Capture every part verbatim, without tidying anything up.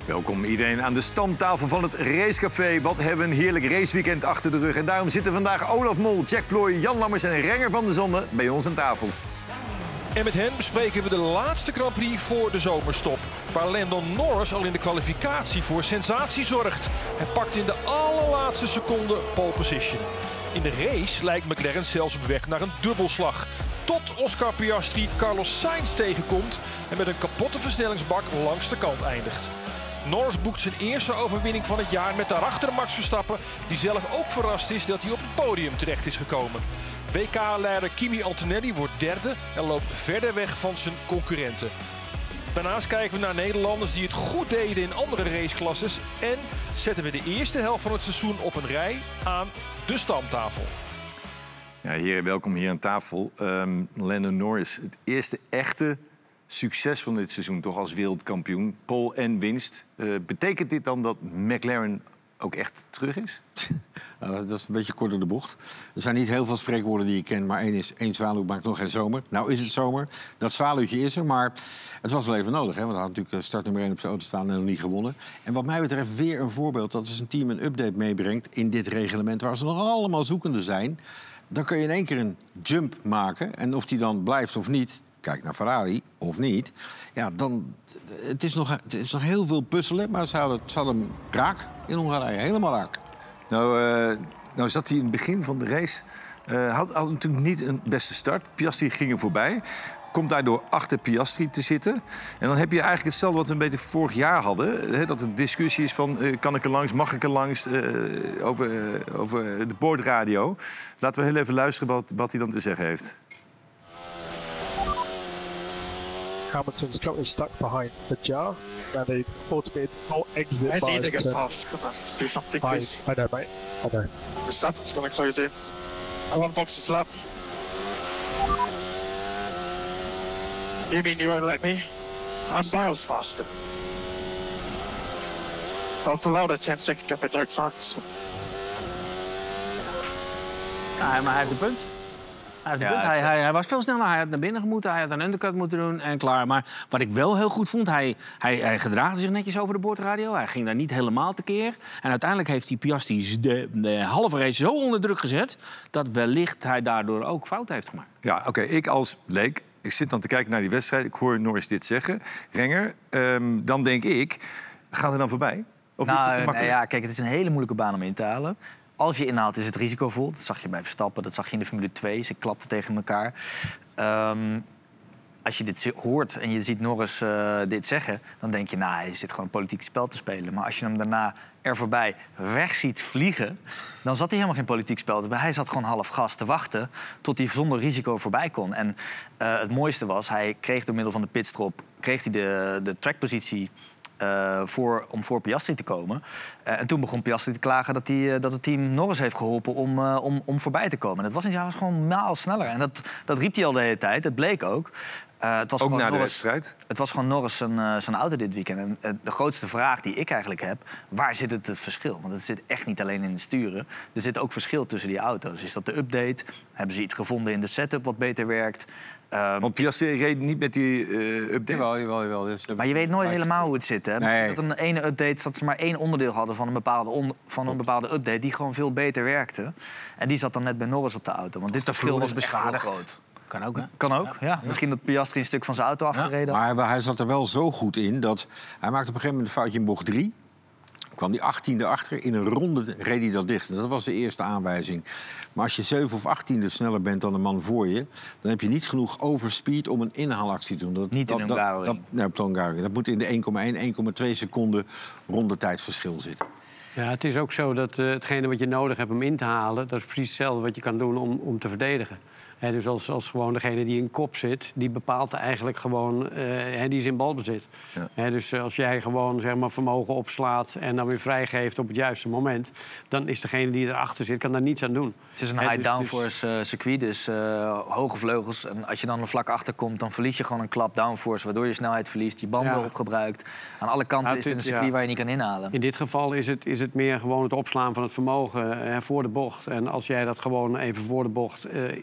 Welkom iedereen aan de stamtafel van het Racecafé. Wat hebben we een heerlijk raceweekend achter de rug. En daarom zitten vandaag Olaf Mol, Jack Ploy, Jan Lammers en Renger van de Zonde bij ons aan tafel. En met hen bespreken we de laatste Grand Prix voor de zomerstop. Waar Lando Norris al in de kwalificatie voor sensatie zorgt. Hij pakt in de allerlaatste seconde pole position. In de race lijkt McLaren zelfs op weg naar een dubbelslag. Tot Oscar Piastri Carlos Sainz tegenkomt en met een kapotte versnellingsbak langs de kant eindigt. Norris boekt zijn eerste overwinning van het jaar met daarachter Max Verstappen, die zelf ook verrast is dat hij op het podium terecht is gekomen. W K-leider Kimi Antonelli wordt derde en loopt verder weg van zijn concurrenten. Daarnaast kijken we naar Nederlanders die het goed deden in andere raceklasses en zetten we de eerste helft van het seizoen op een rij aan de stamtafel. Ja, heren, welkom hier aan tafel. Um, Lando Norris, het eerste echte succes van dit seizoen, toch als wereldkampioen. Pole en winst. Uh, betekent dit dan dat McLaren ook echt terug is? Nou, dat is een beetje kort door de bocht. Er zijn niet heel veel spreekwoorden die je kent, maar één is: één zwaluw maakt nog geen zomer. Nou is het zomer. Dat zwaluwtje is er, maar het was wel even nodig. Hè? Want we hadden natuurlijk start nummer één op zijn auto staan en nog niet gewonnen. En wat mij betreft weer een voorbeeld dat als een team een update meebrengt in dit reglement, waar ze nog allemaal zoekende zijn, dan kun je in één keer een jump maken. En of die dan blijft of niet, kijk naar Ferrari of niet, ja, dan, het is nog, het is nog heel veel puzzelen, maar ze hadden, ze hadden hem raak in Hongarije, helemaal raak. Nou, uh, nou zat hij in het begin van de race, uh, had, had natuurlijk niet een beste start. Piastri ging er voorbij, komt daardoor achter Piastri te zitten. En dan heb je eigenlijk hetzelfde wat we een beetje vorig jaar hadden. Hè, dat er discussie is van, uh, kan ik er langs, mag ik er langs, uh, over, uh, over de boordradio. Laten we heel even luisteren wat, wat hij dan te zeggen heeft. Hamilton's currently stuck behind the jar, and they automated all exit I bars need to get to past. Come on, let's do something, five. please. I know, mate. I know. Verstappen's going to close in. I want boxes left. You mean you won't let me? I'm miles faster. I'll allow the ten second if it no chance. Ja, maar hij heeft een punt. Hij, heeft een Ja, punt. Hij, het- hij, hij was veel sneller. Hij had naar binnen moeten. Hij had een undercut moeten doen en klaar. Maar wat ik wel heel goed vond, hij, hij, hij gedraagde zich netjes over de boordradio. Hij ging daar niet helemaal tekeer. En uiteindelijk heeft die Piastri de, de halve race zo onder druk gezet dat wellicht hij daardoor ook fout heeft gemaakt. Ja, oké, okay, ik als leek, ik zit dan te kijken naar die wedstrijd. Ik hoor Norris dit zeggen. Renger, um, dan denk ik, gaat er dan voorbij? Of nou, is dat te nee, makkelijk? ja, kijk, het is een hele moeilijke baan om in te halen. Als je inhaalt is het risicovol. Dat zag je bij Verstappen, dat zag je in de Formule twee. Ze klapten tegen elkaar. Um, als je dit hoort en je ziet Norris uh, dit zeggen, dan denk je, nou, hij zit gewoon een politiek spel te spelen. Maar als je hem daarna er voorbij weg ziet vliegen, dan zat hij helemaal geen politiek spel te spelen. Hij zat gewoon half gas te wachten tot hij zonder risico voorbij kon. En uh, het mooiste was, hij kreeg door middel van de pitstop kreeg hij de, de trackpositie Uh, voor, om voor Piastri te komen. Uh, en toen begon Piastri te klagen dat, die, uh, dat het team Norris heeft geholpen om, uh, om, om voorbij te komen. En dat was niet, hij was gewoon maal sneller. En dat, dat riep hij al de hele tijd. Dat bleek ook. Uh, het was Ook gewoon na de Norris, wedstrijd? Het was gewoon Norris zijn, uh, zijn auto dit weekend. En uh, de grootste vraag die ik eigenlijk heb, waar zit het, het verschil? Want het zit echt niet alleen in het sturen. Er zit ook verschil tussen die auto's. Is dat de update? Hebben ze iets gevonden in de setup wat beter werkt? Um, Want Piastri reed niet met die uh, update. Jawel, jawel, jawel. Dus maar je weet nooit helemaal hoe het zit. Hè? Nee. Dat een ene update dat ze maar één onderdeel hadden van een, bepaalde on, van een bepaalde update die gewoon veel beter werkte. En die zat dan net bij Norris op de auto. Want dit verschil was echt heel groot. Kan ook, hè? Kan ook, ja. ja. Misschien dat Piastri een stuk van zijn auto afgereden had. Maar hij zat er wel zo goed in dat hij maakte op een gegeven moment een foutje in bocht drie. Kwam die achttiende achter, in een ronde reed hij dat dicht. Dat was de eerste aanwijzing. Maar als je zeven of achttiende sneller bent dan de man voor je, dan heb je niet genoeg overspeed om een inhaalactie te doen. Dat, Niet in dat, Hungaroring. Dat, dat, nee, op de Hungaroring. Dat moet in de één komma één, één komma twee seconden rondetijdverschil zitten. Ja, het is ook zo dat uh, hetgene wat je nodig hebt om in te halen, dat is precies hetzelfde wat je kan doen om, om te verdedigen. He, dus als, als gewoon degene die in kop zit, die bepaalt eigenlijk gewoon, uh, he, die is in balbezit. Ja. He, dus als jij gewoon zeg maar, vermogen opslaat en dan weer vrijgeeft op het juiste moment, dan is degene die erachter zit, kan daar niets aan doen. Het is een He, high dus, downforce uh, circuit, dus uh, hoge vleugels. En als je dan er vlak achter komt, dan verlies je gewoon een klap downforce, waardoor je snelheid verliest, je banden Ja. opgebruikt. Aan alle kanten Nou, is het het een is- circuit ja. waar je niet kan inhalen. In dit geval is het, is het meer gewoon het opslaan van het vermogen uh, voor de bocht. En als jij dat gewoon even voor de bocht uh, iets doet,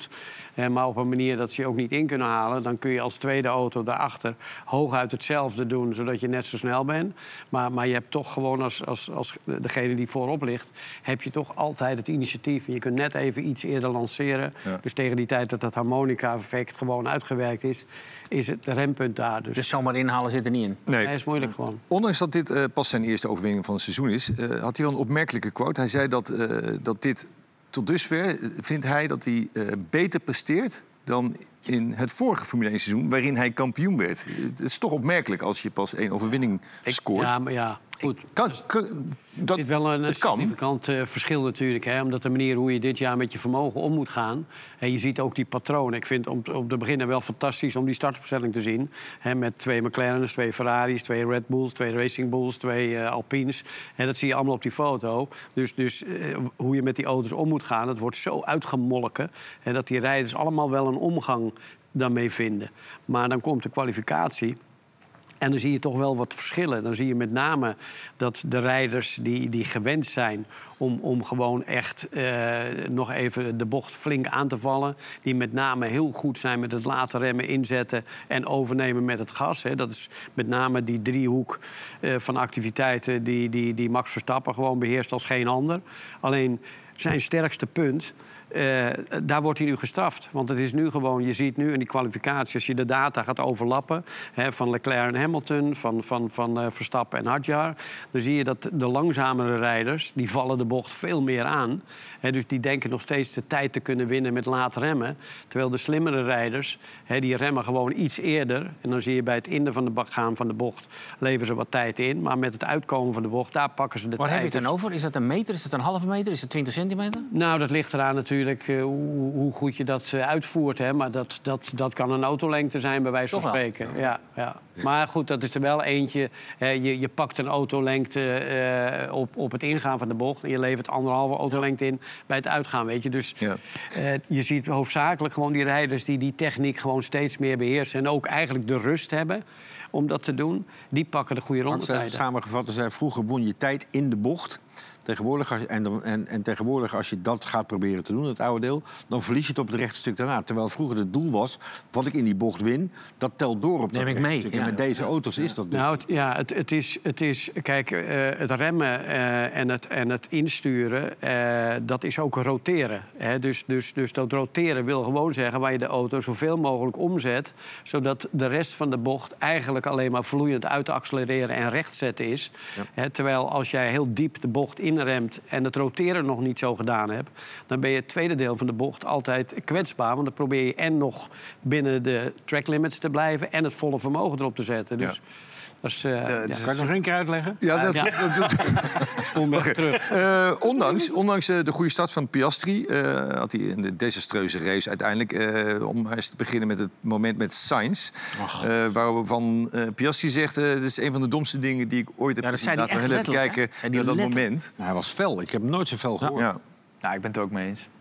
doet. Eh, maar op een manier dat ze je ook niet in kunnen halen. Dan kun je als tweede auto daarachter hooguit hetzelfde doen, zodat je net zo snel bent. Maar, maar je hebt toch gewoon als, als, als degene die voorop ligt, heb je toch altijd het initiatief. En je kunt net even iets eerder lanceren. Ja. Dus tegen die tijd dat dat harmonica-effect gewoon uitgewerkt is, is het rempunt daar. Dus, dus zomaar inhalen zit er niet in? Nee, dat is moeilijk gewoon. Ondanks dat dit uh, pas zijn eerste overwinning van het seizoen is, uh, had hij wel een opmerkelijke quote. Hij zei dat, uh, dat dit tot dusver vindt hij dat hij uh, beter presteert dan in het vorige Formule één seizoen, waarin hij kampioen werd. Het is toch opmerkelijk als je pas één overwinning scoort. Ja, maar ja, goed. Kan, kan, dat, er zit wel een significant uh, verschil natuurlijk. Hè, omdat de manier hoe je dit jaar met je vermogen om moet gaan. En je ziet ook die patronen. Ik vind om, om te beginnen wel fantastisch om die startopstelling te zien. Hè, met twee McLaren's, twee Ferraris, twee Red Bulls, twee Racing Bulls, twee uh, Alpines. En dat zie je allemaal op die foto. Dus, dus uh, hoe je met die auto's om moet gaan, dat wordt zo uitgemolken. Hè, dat die rijders allemaal wel een omgang daarmee vinden. Maar dan komt de kwalificatie. En dan zie je toch wel wat verschillen. Dan zie je met name dat de rijders die, die gewend zijn om, om gewoon echt uh, nog even de bocht flink aan te vallen, die met name heel goed zijn met het laten remmen, inzetten en overnemen met het gas. Hè. Dat is met name die driehoek uh, van activiteiten die, die, die Max Verstappen gewoon beheerst als geen ander. Alleen zijn sterkste punt, Uh, daar wordt hij nu gestraft. Want het is nu gewoon, je ziet nu in die kwalificatie, als je de data gaat overlappen, hè, van Leclerc en Hamilton, van, van, van uh, Verstappen en Hadjar, dan zie je dat de langzamere rijders, die vallen de bocht veel meer aan. Hè, dus die denken nog steeds de tijd te kunnen winnen met laat remmen. Terwijl de slimmere rijders, hè, die remmen gewoon iets eerder. En dan zie je bij het in van de gaan van de bocht leveren ze wat tijd in. Maar met het uitkomen van de bocht, daar pakken ze de Waar tijd. Waar heb je het dan over? Is dat een meter? Is dat een halve meter? Is dat twintig centimeter? Nou, dat ligt eraan natuurlijk. Uh, hoe, hoe goed je dat uh, uitvoert. Hè? Maar dat, dat, dat kan een autolengte zijn, bij wijze van spreken. Ja, ja. Maar goed, dat is er wel eentje. Uh, je, je pakt een autolengte uh, op, op het ingaan van de bocht en je levert anderhalve autolengte in bij het uitgaan. Weet je? Dus ja. uh, je ziet hoofdzakelijk gewoon die rijders die die techniek gewoon steeds meer beheersen. En ook eigenlijk de rust hebben om dat te doen. Die pakken de goede rondetijden. Samengevat, zei, vroeger won je tijd in de bocht. Tegenwoordig, als je, en, en, en tegenwoordig, als je dat gaat proberen te doen, het oude deel, dan verlies je het op het rechte stuk daarna. Terwijl vroeger het doel was, wat ik in die bocht win, dat telt door op dat Neem ik mee. stuk. En ja. met deze auto's is dat dus. Nou, het, ja, het, het, is, het is... Kijk, uh, het remmen uh, en, het, en het insturen, uh, dat is ook roteren. Hè? Dus, dus, dus dat roteren wil gewoon zeggen waar je de auto zoveel mogelijk omzet, zodat de rest van de bocht eigenlijk alleen maar vloeiend uit te accelereren en rechtzetten is. Ja. Hè? Terwijl als jij heel diep de bocht inremt en het roteren nog niet zo gedaan hebt, dan ben je het tweede deel van de bocht altijd kwetsbaar. Want dan probeer je en nog binnen de track limits te blijven en het volle vermogen erop te zetten. Dus, ja. dat is, uh, de, ja. Kan je het nog één keer uitleggen? Ja, dat, ja. dat doet... Spoel me okay. terug. Uh, ondanks ondanks uh, de goede start van Piastri uh, had hij in de desastreuze race uiteindelijk, uh, om eens te beginnen met het moment met Sainz, uh, waarvan uh, Piastri zegt, uh, dit is een van de domste dingen die ik ooit heb ja, gezien. Laten we heel even kijken naar dat moment. Nou, hij was fel. Ik heb nooit zo fel gehoord. Ja. Nou, ik ben het er ook mee eens.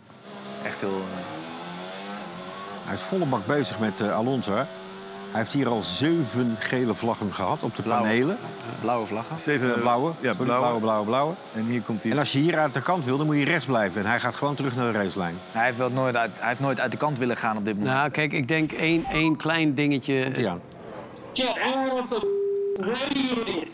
Echt heel... Uh... Hij is volle bak bezig met uh, Alonso. Hè? Hij heeft hier al zeven gele vlaggen gehad op de blauwe. panelen. Blauwe vlaggen? Zeven uh, blauwe. Ja, Sorry, blauwe. blauwe, blauwe, blauwe. En hier komt hij. En als je hier uit de kant wil, dan moet je rechts blijven. En hij gaat gewoon terug naar de racelijn. Hij heeft, wel nooit uit, hij heeft nooit uit de kant willen gaan op dit moment. Nou, kijk, ik denk één, één klein dingetje... Komt hij aan. Get out of the way.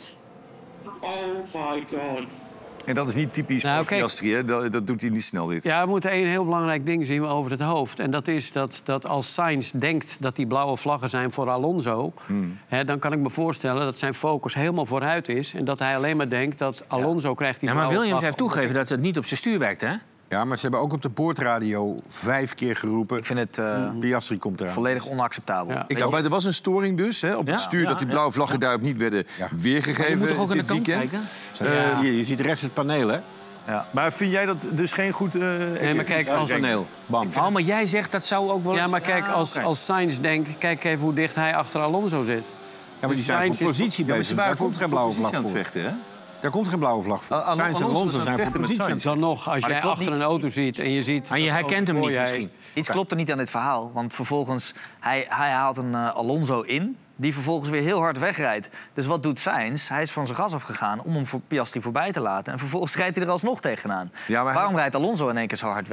Oh my god. En dat is niet typisch nou, voor kijk, Piastri, hè? Dat, dat doet hij niet snel dit. Ja, we moeten één heel belangrijk ding zien over het hoofd. En dat is dat, dat als Sainz denkt dat die blauwe vlaggen zijn voor Alonso... Hmm. Hè, dan kan ik me voorstellen dat zijn focus helemaal vooruit is... en dat hij alleen maar denkt dat Alonso ja. krijgt die ja, blauwe maar Williams vlag. heeft toegegeven dat het niet op zijn stuur werkt, hè? Ja, maar ze hebben ook op de boordradio vijf keer geroepen... Ik vind het uh, Piastri komt eraan. volledig onacceptabel. Ja. Ik, ja, maar er was een storing dus hè, op ja? het stuur... Ja, dat die blauwe vlaggen ja. daarop niet werden ja. weergegeven. Maar je moet toch ook aan de kant weekend. kijken? Uh, ja. Hier, je ziet rechts het paneel, hè? Ja. Maar vind jij dat dus geen goed... Uh, nee, maar kijk, als paneel. Bam. Oh, maar jij zegt dat zou ook wel... Ja, maar kijk, ah, als, okay. als Sainz denkt... kijk even hoe dicht hij achter Alonso zit. Ja, maar die zijn voor positie bezig. Ja, daar komt geen blauwe vlag voor. Vechten, hè? Daar komt geen blauwe vlag voor. Al Sainz en Alonso zijn voor positie. Dan nog, als jij achter niet. een auto ziet en je ziet... En je herkent hem niet jij... misschien. Iets klopt er niet aan dit verhaal. Want vervolgens, hij, hij haalt een uh, Alonso in... die vervolgens weer heel hard wegrijdt. Dus wat doet Sainz? Hij is van zijn gas afgegaan om hem voor Piastri voorbij te laten. En vervolgens rijdt hij er alsnog tegenaan. Ja, maar Waarom hij... rijdt Alonso in één keer zo hard weg?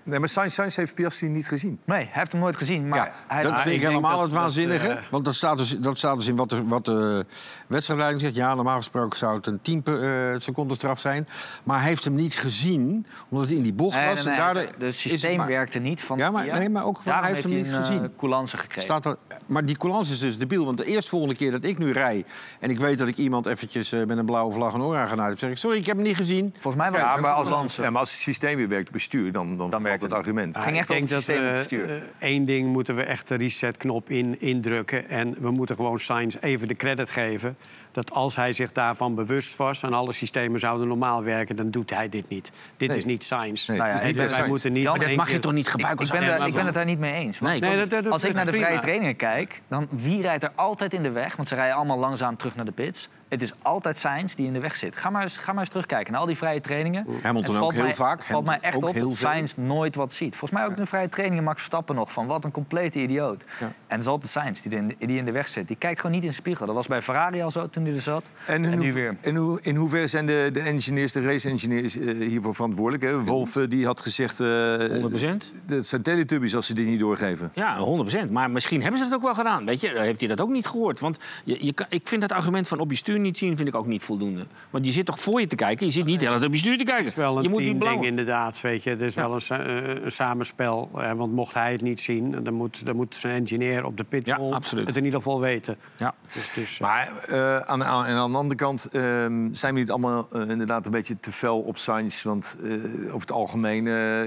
Nee, maar Sainz, Sainz heeft Piastri niet gezien. Nee, hij heeft hem nooit gezien. Maar Ja, hij, dat hij- vind ik denk helemaal dat- het waanzinnige. dat, uh, Want dat staat, dus, dat staat dus in wat de, wat de wedstrijdleiding zegt. Ja, normaal gesproken zou het een tien uh, seconden straf zijn. Maar hij heeft hem niet gezien, omdat hij in die bocht Nee, was. nee, nee, en daardoor het is systeem maar- werkte niet van Ja, maar, F I A. nee, maar ook van, Daarom hij heeft hem niet hij een, gezien. uh, coulance gekregen. Staat er, maar die coulance is dus debiel. Want de eerste volgende keer dat ik nu rij... en ik weet dat ik iemand eventjes uh, met een blauwe vlag een oor aangenaaid heb... zeg ik, sorry, ik heb hem niet gezien. Volgens mij was Ja, het maar als, coulance. ja, maar als het systeem weer werkt, bestuur, dan, dan, dan werkt het het. argument. Het ging echt ik om denk het dat systeem en we het bestuur. uh, één ding moeten we echt de resetknop in indrukken. En we moeten gewoon Sainz even de credit geven... dat als hij zich daarvan bewust was... en alle systemen zouden normaal werken, dan doet hij dit niet. Dit Nee. is niet Sainz. Nee, Nou ja, Het is niet ik ben dat wij Sainz. moeten niet... Jan, in Dat één mag je keer- toch niet Ik, gebruiken ik, als ben daar- ik argument? ben het daar niet mee eens. Want Nee, Nee, dat, dat, dat als ik naar de prima. vrije trainingen kijk, dan wie rijdt er altijd in de weg? Want ze rijden allemaal langzaam terug naar de pits. Het is altijd Sainz die in de weg zit. Ga maar eens, ga maar eens terugkijken naar al die vrije trainingen. Hamilton Het ook valt heel mij, vaak. Het valt mij echt Hamilton op ook dat heel veel. Sainz nooit wat ziet. Volgens mij ook in de vrije trainingen Max Verstappen nog van wat een complete idioot. Ja. En het is altijd Sainz die in, die in de weg zit. Die kijkt gewoon niet in de spiegel. Dat was bij Ferrari al zo toen hij er zat. En, in nu hoe- weer. En hoe, in hoeverre zijn de, de engineers, de race-engineers uh, hiervoor verantwoordelijk? Hè? Wolf uh, die had gezegd... Uh, honderd procent? Het zijn teletubbies als ze dit niet doorgeven. Ja, honderd procent. Maar misschien hebben ze het ook wel gedaan. Weet je, heeft hij dat ook niet gehoord? Want je, je, kan- ik vind dat argument van op je stuur niet zien... vind ik ook niet voldoende. Want je zit toch voor je te kijken? Je zit niet de hele tijd op je stuur te kijken. Het is wel je een moet die teamding blauwe. inderdaad, weet je. Het is wel een, sa- eh, een samenspel. eh, want mocht hij het niet zien, dan moet, dan moet zijn engineer op de pitwall Ja, absoluut. het in ieder geval weten. Ja. Dus, dus, Maar uh, aan, aan, en aan de andere kant um, zijn we niet allemaal uh, inderdaad een beetje te fel op Sainz. Want uh, over het algemeen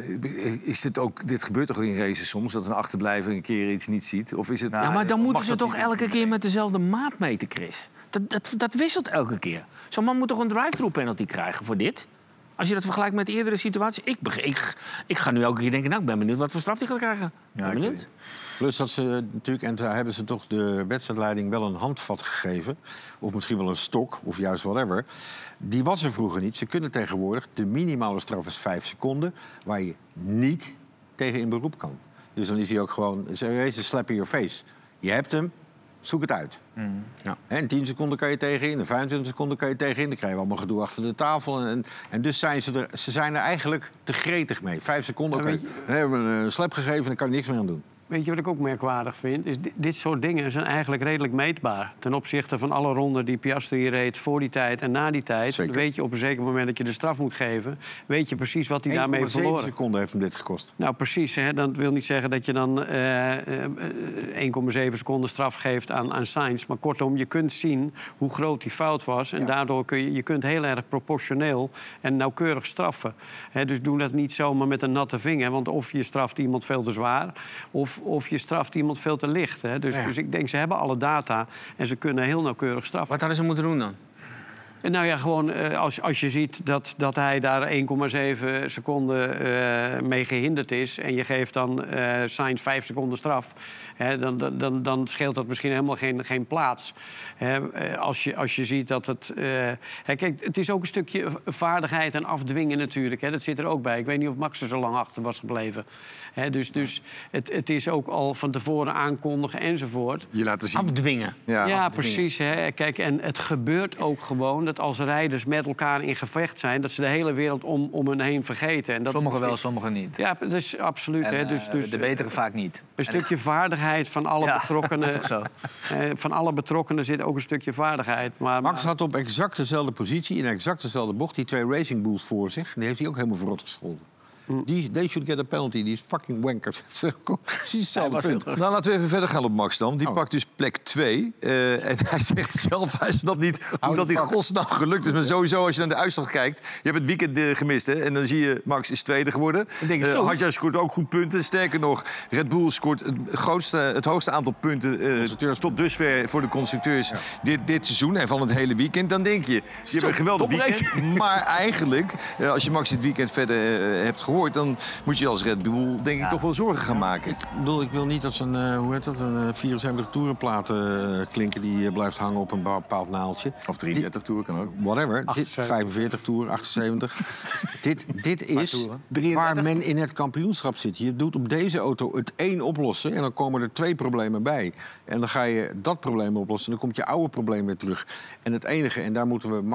uh, is dit ook... Dit gebeurt toch in races soms, dat een achterblijver een keer iets niet ziet? Of is het... Nou, Ja, maar dan mag moeten ze dat toch niet? elke keer met dezelfde maat meten, Chris? Dat, dat, dat wisselt elke keer. Zo'n man moet toch een drive-through penalty krijgen voor dit? Als je dat vergelijkt met eerdere situaties. Ik, beg- ik, ik ga nu elke keer denken, nou, ik ben benieuwd wat voor straf hij gaat krijgen. Ja, ben ik benieuwd. Plus dat ze natuurlijk, en daar hebben ze toch de wedstrijdleiding wel een handvat gegeven. Of misschien wel een stok, of juist whatever. Die was er vroeger niet. Ze kunnen tegenwoordig, de minimale straf is vijf seconden... waar je niet tegen in beroep kan. Dus dan is hij ook gewoon, is een slap in your face. Je hebt hem, zoek het uit. Mm. Ja. Hè, in tien seconden kan je tegenin, in vijfentwintig seconden kan je tegenin. Dan krijg je allemaal gedoe achter de tafel. En, en, en dus zijn ze er, ze zijn er eigenlijk te gretig mee. Vijf seconden, Ja, oké. weet je- Dan hebben we een slap gegeven, dan kan je niks meer aan doen. Weet je wat ik ook merkwaardig vind? Is di- dit soort dingen zijn eigenlijk redelijk meetbaar. Ten opzichte van alle ronden die Piastri reed voor die tijd en na die tijd. Zeker. Weet je op een zeker moment dat je de straf moet geven... weet je precies wat hij daarmee één komma zeven verloren. seconden heeft hem dit gekost. Nou, precies. Hè. Dat wil niet zeggen dat je dan eh, eh, één komma zeven seconden straf geeft aan, aan Sainz. Maar kortom, je kunt zien hoe groot die fout was. En Ja. daardoor kun je, je kunt heel erg proportioneel en nauwkeurig straffen. Hè, dus doe dat niet zomaar met een natte vinger. Want of je straft iemand veel te zwaar... of, of je straft iemand veel te licht. Hè. Dus, Ja. dus ik denk, ze hebben alle data en ze kunnen heel nauwkeurig straffen. Wat hadden ze moeten doen dan? En nou ja, gewoon eh, als, als je ziet dat, dat hij daar één komma zeven seconden eh, mee gehinderd is... en je geeft dan eh Sainz vijf seconden straf... Hè, dan, dan- dan, dan scheelt dat misschien helemaal geen, geen plaats. Hè, eh, als, je, als je ziet dat het... eh, hè, kijk, het is ook een stukje vaardigheid en afdwingen natuurlijk. Hè, dat zit er ook bij. Ik weet niet of Max er zo lang achter was gebleven. Hè, dus dus het, het is ook al van tevoren aankondigen enzovoort. Je laten zien. Afdwingen. Ja, Ja, afdwingen. precies. Hè. Kijk, en het gebeurt ook gewoon dat als rijders met elkaar in gevecht zijn... dat ze de hele wereld om, om hen heen vergeten. En dat Sommigen is wel, misschien- sommigen niet. Ja, dat is absoluut. En, hè. Dus, eh, dus, de betere vaak niet. een stukje vaardigheid van alle Ja, betrokkenen. dat is toch zo? Eh, van alle betrokkenen zit ook een stukje vaardigheid. Maar, Max maar- had op exact dezelfde positie, in exact dezelfde bocht... die twee Racing Bulls voor zich. En die heeft hij ook helemaal verrot gescholden. Die, they should get a penalty. Die is fucking wankers. Precies hetzelfde punt. Nou, laten we even verder gaan op Max dan. Die Oh. pakt dus plek twee. Uh, en hij zegt zelf, hij snapt niet hoe dat in fuck. godsnaam gelukt is. Maar sowieso, als je naar de uitslag kijkt... Je hebt het weekend uh, gemist, hè? En dan zie je, Max is tweede geworden. Ik denk, Uh, zo. Hadja scoort ook goed punten. Sterker nog, Red Bull scoort het, grootste, het hoogste aantal punten... Uh, tot dusver voor de constructeurs dit, dit seizoen. En van het hele weekend. Dan denk je, je hebt een geweldig toprace. weekend. Maar eigenlijk, uh, als je Max dit weekend verder uh, hebt gehoord... dan moet je als Red Bull, denk ik, toch wel zorgen gaan maken. Ik bedoel, ik wil niet dat zo'n, uh, hoe heet dat, een uh, vierenzeventig toerenplaten uh, klinken... die uh, blijft hangen op een bepaald naaltje. Of drieëndertig toeren kan ook. Whatever. Dit, achtenzeventig. vijfenveertig toer, achtenzeventig. dit, dit is waar men in het kampioenschap zit. Je doet op deze auto het één oplossen... en dan komen er twee problemen bij. En dan ga je dat probleem oplossen... en dan komt je oude probleem weer terug. En het enige, en daar moeten we Max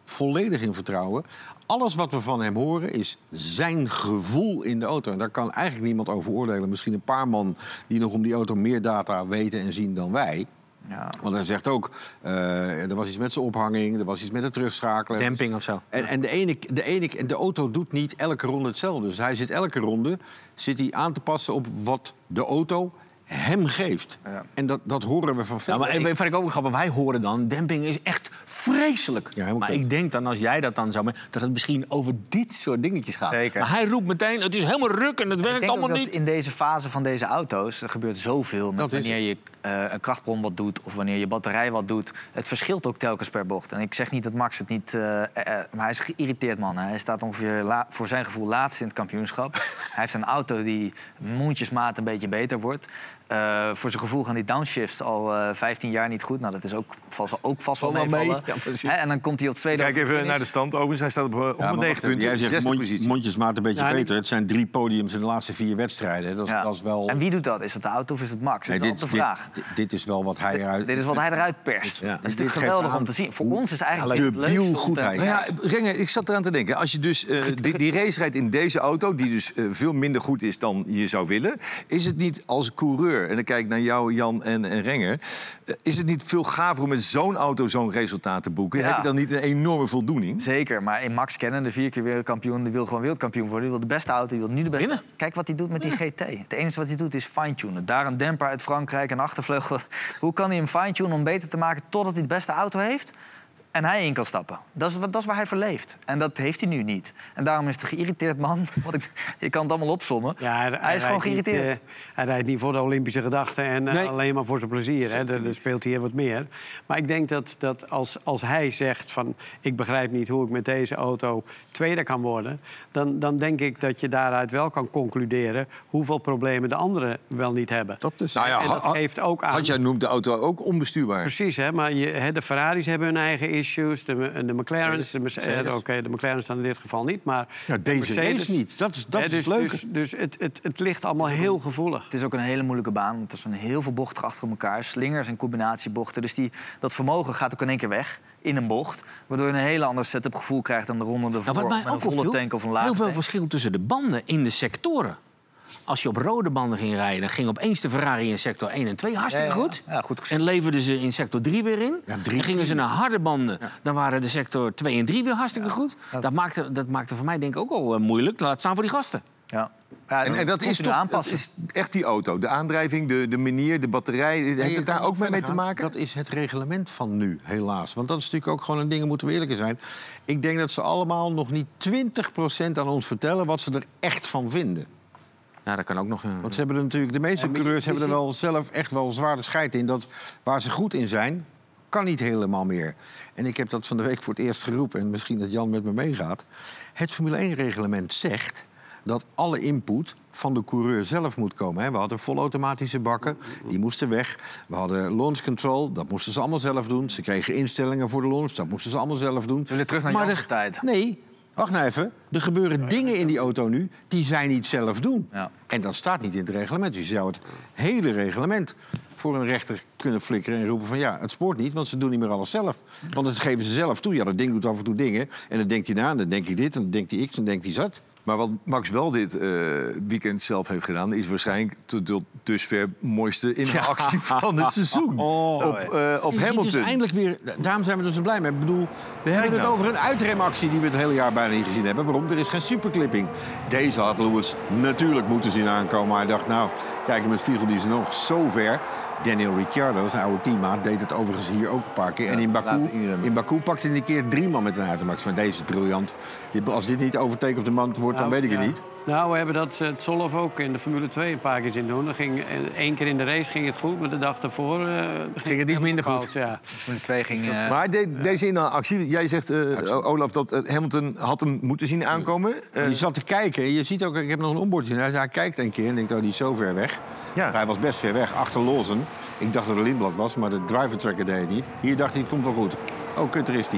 volledig in vertrouwen. Alles wat we van hem horen is zijn gevoel in de auto. En daar kan eigenlijk niemand over oordelen. Misschien een paar man die nog om die auto meer data weten en zien dan wij. Ja. Want hij zegt ook, uh, er was iets met zijn ophanging, er was iets met het terugschakelen. Demping of zo. En, en de, ene, de, ene, de auto doet niet elke ronde hetzelfde. Dus hij zit elke ronde zit hij aan te passen op wat de auto hem geeft. Ja. En dat, dat horen we van veel. Ja, maar ik... vind ik ook grappig. Wij horen dan, demping is echt vreselijk. Ja, maar ik denk dan, als jij dat dan zou... dat het misschien over dit soort dingetjes gaat. Zeker. Maar hij roept meteen, het is helemaal ruk en het werkt ik allemaal denk niet. Dat in deze fase van deze auto's, er gebeurt zoveel. Met wanneer je uh, een krachtbron wat doet of wanneer je batterij wat doet. Het verschilt ook telkens per bocht. En ik zeg niet dat Max het niet... Uh, uh, maar hij is geïrriteerd, man. Hij staat ongeveer la- voor zijn gevoel laatst in het kampioenschap. Hij heeft een auto die mondjesmaat een beetje beter wordt. Uh, voor zijn gevoel gaan die downshifts al uh, vijftien jaar niet goed. Nou, dat is ook, vast, ook vast wel meevallen. Mee. Ja, en dan komt hij op tweede. Kijk even naar de stand. Overigens, hij staat op honderdnegen ja, punten. Jij zegt mond, mondjesmaat een beetje ja, beter. Het zijn drie podiums in de laatste vier wedstrijden. Dat, ja. dat is wel... En wie doet dat? Is het de auto of is het Max? Nee, dat is dit, de vraag. Dit, dit is wel wat hij eruit... Dit is wat hij eruit perst. Ja. Dat is natuurlijk geweldig aan... om te zien. Voor ons is eigenlijk de bielgoedheid. Nou ja, Renger, ik zat eraan te denken. Als je dus uh, die, die race rijdt in deze auto, die dus uh, veel minder goed is dan je zou willen, is het niet als coureur, en dan kijk ik naar jou, Jan en, en Renger, uh, is het niet veel gaver om met zo'n auto zo'n resultaat te boeken? Ja. Heb je dan niet een enorme voldoening? Zeker, maar in Max kennen, de vier keer wereldkampioen, die wil gewoon wereldkampioen worden. Die wil de beste auto, die wil nu de beste. Binnen. Kijk wat hij doet met die ja. G T. Het enige wat hij doet is fine-tunen. Daar een demper uit Frankrijk, een achtervleugel. Hoe kan hij hem fine-tunen om beter te maken totdat hij de beste auto heeft? En hij in kan stappen. Dat is, dat is waar hij voor leeft. En dat heeft hij nu niet. En daarom is hij een geïrriteerd man. Want ik, je kan het allemaal opsommen. Ja, hij, hij, hij is gewoon geïrriteerd. Niet, uh, hij rijdt niet voor de Olympische gedachten en uh, nee. alleen maar voor zijn plezier. Hè. Daar speelt hij hier wat meer. Maar ik denk dat, dat als, als hij zegt van... ik begrijp niet hoe ik met deze auto tweede kan worden... Dan, dan denk ik dat je daaruit wel kan concluderen... hoeveel problemen de anderen wel niet hebben. Dat is, nou ja, en dat ha, geeft ook aan... Had jij noemt de auto ook onbestuurbaar. Precies, hè, maar je, hè, de Ferraris hebben hun eigen issues... De, de McLaren's, de, uh, Oké, okay, de McLaren's dan in dit geval niet, maar... Ja, deze race niet, dat is, dat hè, is dus, het leuke. Dus, dus het, het, het ligt allemaal het heel gevoelig. Het is ook een hele moeilijke baan, want er zijn heel veel bochten achter elkaar. Slingers en combinatiebochten, dus die, dat vermogen gaat ook in één keer weg... in een bocht, waardoor je een hele ander setup gevoel krijgt... dan de ronde ervoor, nou, met een volle tank of een lage heel veel tank. verschil tussen de banden in de sectoren. Als je op rode banden ging rijden, dan ging opeens de Ferrari in sector één en twee hartstikke ja, ja. goed. Ja, goed gezien. En leverden ze in sector drie weer in. Ja, drie, en gingen ze naar harde banden, ja. dan waren de sector twee en drie weer hartstikke ja. goed. Dat maakte, dat maakte voor mij denk ik ook al uh, moeilijk. Laat staan voor die gasten. Ja. Ja, en, en dat is toch dat is echt die auto, de aandrijving, de, de manier, de batterij. Heeft nee, het daar ook mee, mee te maken? Dat is het reglement van nu, helaas. Want dat is natuurlijk ook gewoon een ding, moeten we eerlijk zijn. Ik denk dat ze allemaal nog niet twintig procent aan ons vertellen... wat ze er echt van vinden. Ja, dat kan ook nog. Uh... Want ze hebben er natuurlijk, de meeste coureurs hebben er wel zelf echt wel zwaar de scheid in. Dat waar ze goed in zijn, kan niet helemaal meer. En ik heb dat van de week voor het eerst geroepen. En misschien dat Jan met me meegaat. Het Formule één-reglement zegt dat alle input van de coureur zelf moet komen. We hadden volautomatische bakken, die moesten weg. We hadden launch control, dat moesten ze allemaal zelf doen. Ze kregen instellingen voor de launch, dat moesten ze allemaal zelf doen. Ze willen terug naar maar de tijd. Nee. Wacht nou even, er gebeuren dingen in die auto nu die zij niet zelf doen. Ja. En dat staat niet in het reglement. Dus je zou het hele reglement voor een rechter kunnen flikkeren en roepen van... ja, het spoort niet, want ze doen niet meer alles zelf. Want dat geven ze zelf toe. Ja, dat ding doet af en toe dingen. En dan denkt hij na, dan denk ik dit, en dan denkt hij X, en dan denkt hij zat. Maar wat Max wel dit uh, weekend zelf heeft gedaan... is waarschijnlijk tot, tot dusver mooiste in de actie van het seizoen. Oh, op uh, op Hamilton. Dus eindelijk weer, daarom zijn we dus blij mee. Ik bedoel, we hebben het nou. over een uitremactie... die we het hele jaar bijna niet gezien hebben. Waarom? Er is geen superclipping. Deze had Lewis natuurlijk moeten zien aankomen. Maar hij dacht, nou, kijk in mijn spiegel, die is nog zo ver... Daniel Ricciardo, zijn oude teammaat, deed het overigens hier ook een paar keer. Ja, en in Baku, in Baku pakte hij een keer drie man met een uitemax. Maar deze is briljant. Als dit niet overtake of the month wordt, dan nou, weet ik ja. het niet. Nou, we hebben dat uh, Zolov ook in de Formule twee een paar keer zien doen. Dan ging, Eén keer in de race ging het goed, maar de dag daarvoor uh, ging, ging het iets minder goed. Fout, ja. Formule twee ging... Uh... Maar de, deze in actie, jij zegt, uh, Olaf, dat uh, Hamilton had hem moeten zien aankomen. Uh... Die zat te kijken. Je ziet ook, ik heb nog een onboardje. Hij, hij kijkt een keer en denkt, oh, die is zo ver weg. Ja. Hij was best ver weg, achter Lawson. Ik dacht dat het Lindblad was, maar de driver tracker deed het niet. Hier dacht hij, het komt wel goed. Oh, kut, er is hij.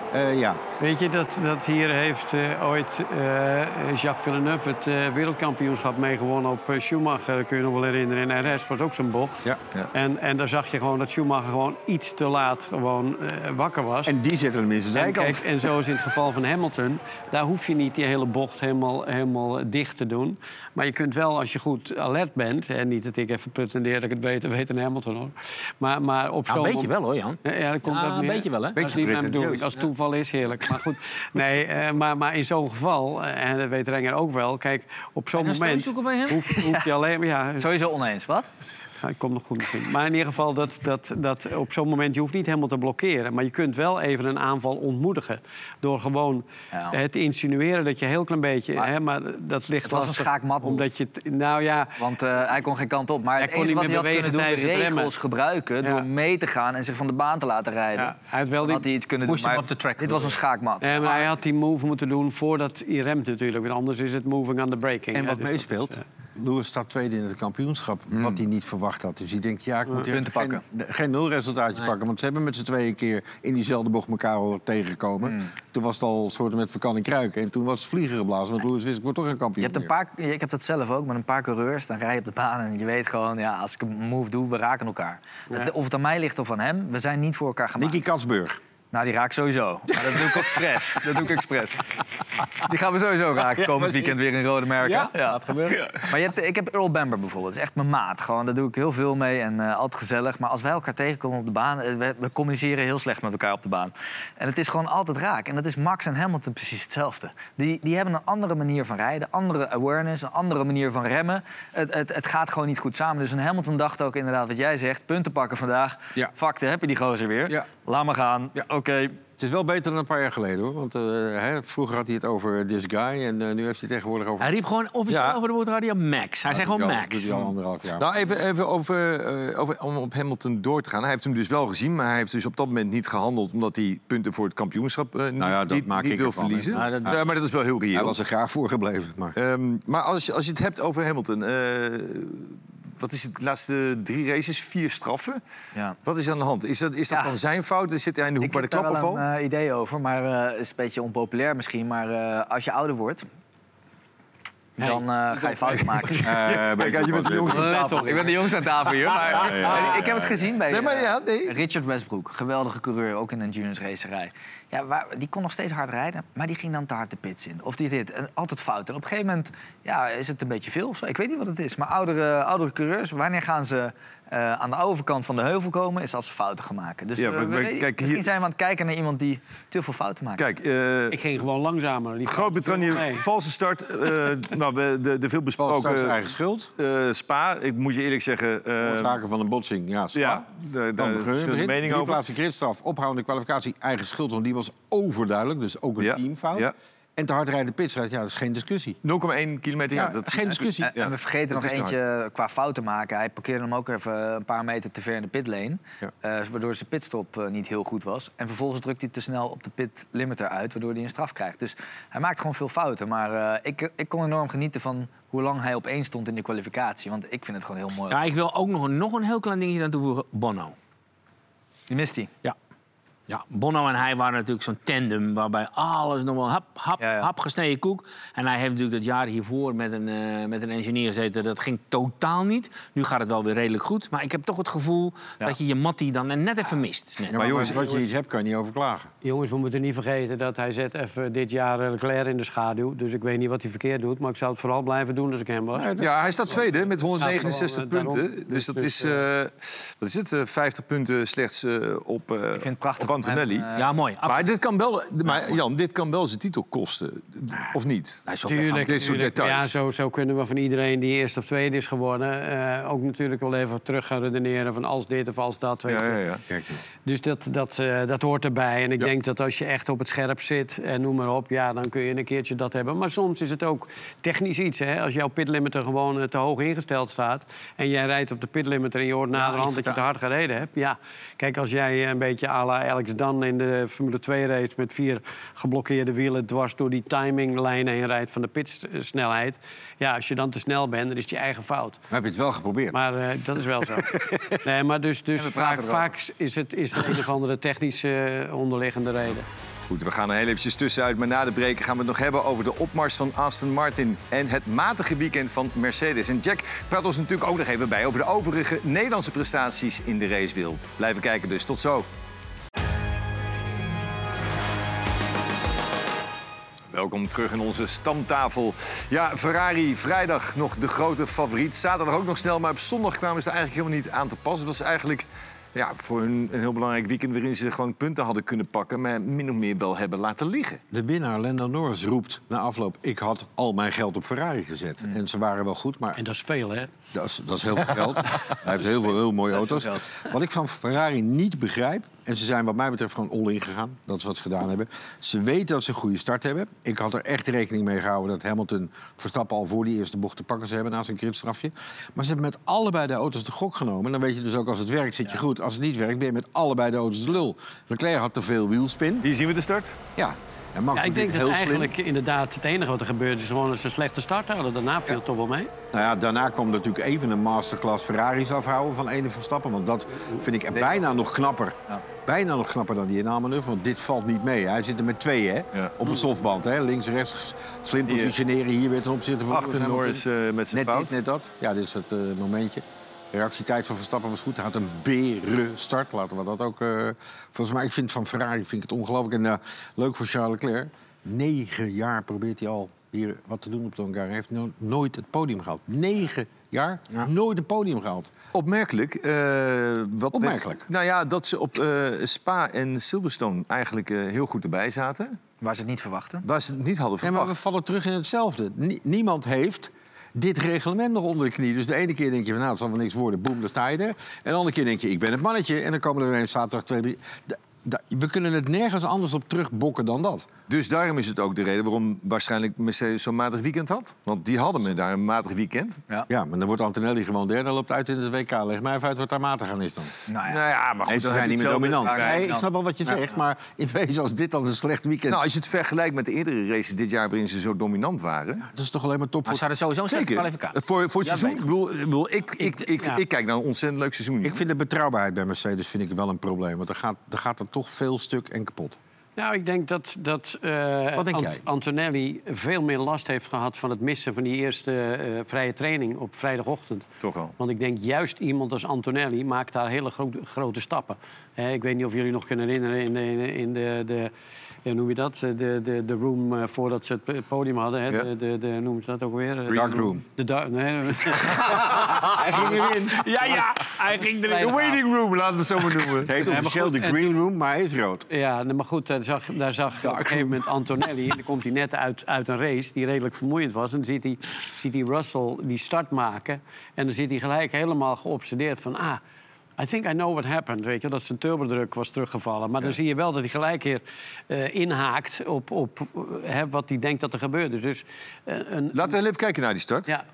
Uh, ja. Weet je, dat, dat hier heeft uh, ooit uh, Jacques Villeneuve het uh, wereldkampioenschap meegewonnen op uh, Schumacher. Kun je nog wel herinneren. En R S was ook zijn bocht. Ja. Ja. En, en daar zag je gewoon dat Schumacher gewoon iets te laat gewoon, uh, wakker was. En die zitten hem in zijn en, zijkant. kijk, en zo is in het geval van Hamilton. Daar hoef je niet die hele bocht helemaal, helemaal dicht te doen. Maar je kunt wel, als je goed alert bent... en niet dat ik even pretendeer dat ik het beter weet dan Hamilton, hoor. Maar, maar op Nou, zo'n een beetje wel, hoor, Jan. Ja, dat komt Ja, dat een meer- beetje wel, hè? Dat is Beetje niet mijn pretentieus. bedoeling. Als het toeval is, heerlijk. Maar goed, nee, uh, maar, maar in zo'n geval, uh, en dat weet Renger ook wel... kijk, op zo'n Ga je nou moment steun zoeken bij hem? hoef, hoef je alleen... maar Ja, Sowieso oneens, wat? ja, ik kom nog goed misschien. Maar in ieder geval, dat, dat, dat op zo'n moment... je hoeft niet helemaal te blokkeren. Maar je kunt wel even een aanval ontmoedigen. Door gewoon Ja. uh, te insinueren dat je een heel klein beetje... Maar hè, maar dat ligt het was een lastig, schaakmatboel. Omdat je... t- Nou ja... Want uh, hij kon geen kant op. Maar Hij het kon enige niet wat hij meer had kunnen doen, bewegen de tijdens het regels gebruiken... Ja. door mee te gaan en zich van de baan te laten rijden. Ja, hij had wel Dan die- had hij iets kunnen doen. Pushed him Maar off the track, dit was een schaakmat. Nee, maar hij had die move moeten doen voordat hij remt natuurlijk. Want anders is het moving on the braking. En hè, wat dus dat meespeelt, is, uh, Lewis staat tweede in het kampioenschap. Wat hij niet verwacht had. Dus hij denkt, ja, ik moet Punten even pakken. geen, geen nulresultaatje pakken. Want ze hebben met z'n tweeën keer in diezelfde bocht elkaar al tegengekomen. Toen was het al een soort met verkan in kruiken. En toen was het vliegen geblazen. Want Lewis wist, ik word toch een kampioen. Je hebt een paar, ik heb dat zelf ook met een paar coureurs. Dan rij je op de baan en je weet gewoon... ja, als ik een move doe, we raken elkaar. Ja. Het- of het aan mij ligt of aan hem, we zijn niet voor elkaar gemaakt. Nicky Katsburg. Nou, die raak ik sowieso. Maar dat doe ik expres. Dat doe ik expres. Die gaan we sowieso raken komend weekend weer in rode merken. Ja, dat gebeurt. Maar je hebt, ik heb Earl Bamber bijvoorbeeld. Dat is echt mijn maat. Gewoon, daar doe ik heel veel mee en uh, altijd gezellig. Maar als wij elkaar tegenkomen op de baan... uh, we, we communiceren heel slecht met elkaar op de baan. En het is gewoon altijd raak. En dat is Max en Hamilton precies hetzelfde. Die, die hebben een andere manier van rijden. Andere awareness, een andere manier van remmen. Het, het, het gaat gewoon niet goed samen. Dus een Hamilton dacht ook inderdaad wat jij zegt. Punten pakken vandaag. Ja. Fuck, daar heb je die gozer weer. Ja. Laat maar gaan. Ja. Oké. Het is wel beter dan een paar jaar geleden, hoor. Want uh, hè, vroeger had hij het over this guy. En uh, nu heeft hij tegenwoordig over... Hij riep gewoon officieel Ja. over de boordradio Max. Hij zei Dat gewoon doet hij al- Max. doet hij al anderhalf jaar. Nou, even, even over, uh, over, om op Hamilton door te gaan. Hij heeft hem dus wel gezien, maar hij heeft dus op dat moment niet gehandeld... omdat hij punten voor het kampioenschap uh, niet, Nou ja, dat niet, maak niet ik wil ervan, hè. verliezen. Ja, dat- Ja, maar dat is wel heel reëel. Hij was er graag voor gebleven. Maar... Um, maar als je, als je het hebt over Hamilton... Uh, wat is het, de laatste drie races, vier straffen. Ja. Wat is aan de hand? Is dat, is dat Ja. dan zijn fout? Zit hij in de hoek Ik waar de heb daar klappen wel vallen? een uh, idee over, maar het uh, is een beetje onpopulair misschien. Maar uh, als je ouder wordt, dan uh, ga je fouten maken. Uh, Kijk, als je met de jongens aan tafel... Ik ben de jongste aan tafel hier, maar ja, ja, ik heb het gezien bij Nee, maar uh, ja, nee. Richard Westbrook. Geweldige coureur, ook in een endurance racerij. Ja, waar, die kon nog steeds hard rijden, maar die ging dan te hard de pits in. Of die dit, en altijd fout. En op een gegeven moment ja, is het een beetje veel of zo. Ik weet niet wat het is, maar oudere, oudere coureurs, wanneer gaan ze... Uh, aan de overkant van de heuvel komen, is als ze fouten gaan maken. Dus Ja, we- maar- we- maar we- kijk, misschien hier- zijn we aan het kijken naar iemand die te veel fouten maakt. Kijk, uh, Ik ging gewoon langzamer. Die Groot-Brittannië, Nee. valse start. Uh, nou, we- de, de veel Pas straks besproken eigen schuld. uh, Spa. Ik moet je eerlijk zeggen... Uh, Zaken van een botsing. Ja, Spa. ja, daar Dan daar verschillende begin, meningen drie over. plaatsen gridstraf, ophoudende kwalificatie, eigen schuld. Want die was overduidelijk, dus ook een Ja, teamfout. ja. En te hard rijden pitstraat, ja, dat is geen discussie. nul komma één kilometer. Ja, Ja, dat is geen discussie. En, Ja, en we vergeten dat nog is te eentje qua fouten maken. Hij parkeerde hem ook even een paar meter te ver in de pitlane. Ja. Uh, waardoor zijn pitstop uh, niet heel goed was. En vervolgens drukt hij te snel op de pit limiter uit, waardoor hij een straf krijgt. Dus hij maakt gewoon veel fouten. Maar uh, ik, ik kon enorm genieten van hoe lang hij op één stond in de kwalificatie. Want ik vind het gewoon heel mooi. Ja, ik wil ook nog een, nog een heel klein dingetje aan toevoegen. Bono. Die mist hij. Ja. Ja, Bono en hij waren natuurlijk zo'n tandem... waarbij alles nog wel hap, hap, Ja, ja. hap gesneden koek. En hij heeft natuurlijk dat jaar hiervoor met een, uh, met een engineer gezeten. Dat ging totaal niet. Nu gaat het wel weer redelijk goed. Maar ik heb toch het gevoel Ja. dat je je Mattie dan net even mist. Nee. Ja, maar jongens, wat je niet hebt, kan je niet over klagen. Jongens, we moeten niet vergeten dat hij zet even dit jaar Leclerc in de schaduw. Dus ik weet niet wat hij verkeerd doet. Maar ik zou het vooral blijven doen als ik hem was. Ja, hij staat tweede met honderdnegenenzestig Ja, gewoon, uh, punten. daarom. Dus dat Dus, is, uh, wat is het, uh, vijftig punten slechts uh, op, uh, Ik vind het prachtig op om Antonelli. hem, uh, Ja, mooi. Maar dit kan wel, maar Jan, dit kan wel zijn titel kosten, of niet? Hij is zo Tuurlijk, dit soort tuurlijk. details. Ja, zo, zo kunnen we van iedereen die eerste of tweede is geworden... Uh, ook natuurlijk wel even terug gaan redeneren van als dit of als dat. Weet Ja, je. ja, ja. Kijk, Dus dat, dat, uh, dat hoort erbij. En ik Ja. denk dat als je echt op het scherp zit en noem maar op... ja, dan kun je een keertje dat hebben. Maar soms is het ook technisch iets. Hè? Als jouw pitlimiter gewoon uh, te hoog ingesteld staat... en jij rijdt op de pitlimiter en je hoort naderhand dat je te hard gereden hebt... ja, kijk, als jij een beetje à la Alex Dan in de Formule twee race... met vier geblokkeerde wielen dwars door die timinglijn heen rijdt... van de pitsnelheid, ja, als je dan te snel bent, dan is het je eigen fout. Maar heb je het wel geprobeerd? Maar uh, dat is wel zo. Nee, maar dus, dus we vaak, praten erover. vaak is het, is het een of andere technische uh, onderliggende reden. Goed, we gaan er heel eventjes tussenuit, maar na de break gaan we het nog hebben over de opmars van Aston Martin en het matige weekend van Mercedes. En Jack praat ons natuurlijk ook nog even bij over de overige Nederlandse prestaties in de racewereld. Blijven kijken dus, tot zo. Welkom terug in onze stamtafel. Ja, Ferrari, vrijdag nog de grote favoriet. Zaterdag ook nog snel, maar op zondag kwamen ze er eigenlijk helemaal niet aan te pas. Het was eigenlijk ja, voor hun een heel belangrijk weekend waarin ze gewoon punten hadden kunnen pakken, maar min of meer wel hebben laten liggen. De winnaar, Lando Norris, roept na afloop: ik had al mijn geld op Ferrari gezet. Mm. En ze waren wel goed, maar En dat is veel, hè? Dat is, dat is heel veel geld. Hij heeft heel veel heel mooie auto's. Wat ik van Ferrari niet begrijp, en ze zijn wat mij betreft gewoon all-in gegaan. Dat is wat ze gedaan hebben. Ze weten dat ze een goede start hebben. Ik had er echt rekening mee gehouden dat Hamilton Verstappen al voor die eerste bocht te pakken zou hebben na zijn gridstrafje. Maar ze hebben met allebei de auto's de gok genomen. En dan weet je dus ook, als het werkt zit je goed. Als het niet werkt ben je met allebei de auto's de lul. Leclerc had te veel wielspin. Hier zien we de start. Ja. En Max Ja, ik denk heel dat slim. eigenlijk inderdaad het enige wat er gebeurt is gewoon dat ze een slechte start hadden. Daarna viel het toch wel mee. Nou ja, daarna kwam natuurlijk even een masterclass Ferraris afhouden van ene Verstappen. Want dat vind ik bijna nog knapper. Ja. Bijna nog knapper dan die inhaalmanoeuvre, want dit valt niet mee. Hij zit er met twee, hè? Ja. Op een softband, hè? Links, rechts, slim Hier. positioneren hier weer ten opzichte van... Achter Norris uh, met zijn Net fout. dit, net dat. Ja, dit is het uh, momentje. De reactietijd van Verstappen was goed. Hij had een beren start. Laten we dat ook... Uh, volgens mij, ik vind van Ferrari vind ik het ongelooflijk. En uh, leuk voor Charles Leclerc. Negen jaar probeert hij al hier wat te doen op de Hongarije. Hij heeft no nooit het podium gehaald. Negen jaar, ja. Nooit een podium gehaald. Opmerkelijk. Uh, wat Opmerkelijk. Werd, nou ja, dat ze op uh, Spa en Silverstone eigenlijk uh, heel goed erbij zaten. Waar ze het niet verwachten. Waar ze het niet hadden verwacht. Ja, maar we vallen terug in hetzelfde. Nie niemand heeft dit reglement nog onder de knie. Dus de ene keer denk je van nou, het zal wel niks worden. Boem, dan sta je er. En de andere keer denk je, ik ben het mannetje. En dan komen er ineens zaterdag twee, drie... De, de, we kunnen het nergens anders op terugbokken dan dat. Dus daarom is het ook de reden waarom waarschijnlijk Mercedes zo'n matig weekend had. Want die hadden me daar een matig weekend. Ja, ja maar dan wordt Antonelli gewoon derde. loopt uit in het W K. Leg mij even uit wat daar matig aan is dan. Nou ja, nou ja maar goed, en ze dan zijn niet meer dominant. maar- Nee, ik snap wel wat je zegt. Ja. Maar in wezen als dit dan een slecht weekend... Nou, als je het vergelijkt met de eerdere races dit jaar waarin ze zo dominant waren. dat is toch alleen maar top Maar voor... ze hadden sowieso een slechte kwalificatie. Voor, voor het Ja, seizoen. beter. Ik, bedoel, ik, bedoel, ik, ik, ik, Ja. ik kijk naar een ontzettend leuk seizoen. Ik vind de betrouwbaarheid bij Mercedes vind ik wel een probleem. Want er gaat, er gaat er toch veel stuk en kapot. Nou, ik denk dat, dat uh, Wat denk Ant- jij? Antonelli veel meer last heeft gehad van het missen van die eerste uh, vrije training op vrijdagochtend. Toch wel. Want ik denk juist iemand als Antonelli maakt daar hele gro grote stappen. Eh, ik weet niet of jullie nog kunnen herinneren in de, in de, de ja, noem je dat? De, de, de room uh, voordat ze het podium hadden. Hè? Ja. De, de, de, noemen ze dat ook weer? Dark room. De dar nee, Hij ging erin. Ja, ja, hij ging erin. De waiting room, laten we het zo maar noemen. Het heet maar officieel goed, de en- green room, maar hij is rood. Ja, nee, maar goed, daar zag, daar zag op een gegeven moment Antonelli. En dan komt hij net uit, uit een race die redelijk vermoeiend was. En dan ziet hij, ziet hij Russell die start maken. En dan zit hij gelijk helemaal geobsedeerd van... ah, I think I know what happened, weet je, dat zijn turbodruk was teruggevallen. Maar dan zie je wel dat hij gelijk weer uh, inhaakt op, op uh, hè, wat hij denkt dat er gebeurt. Dus, dus uh, een, Laten we even kijken naar die start. ja,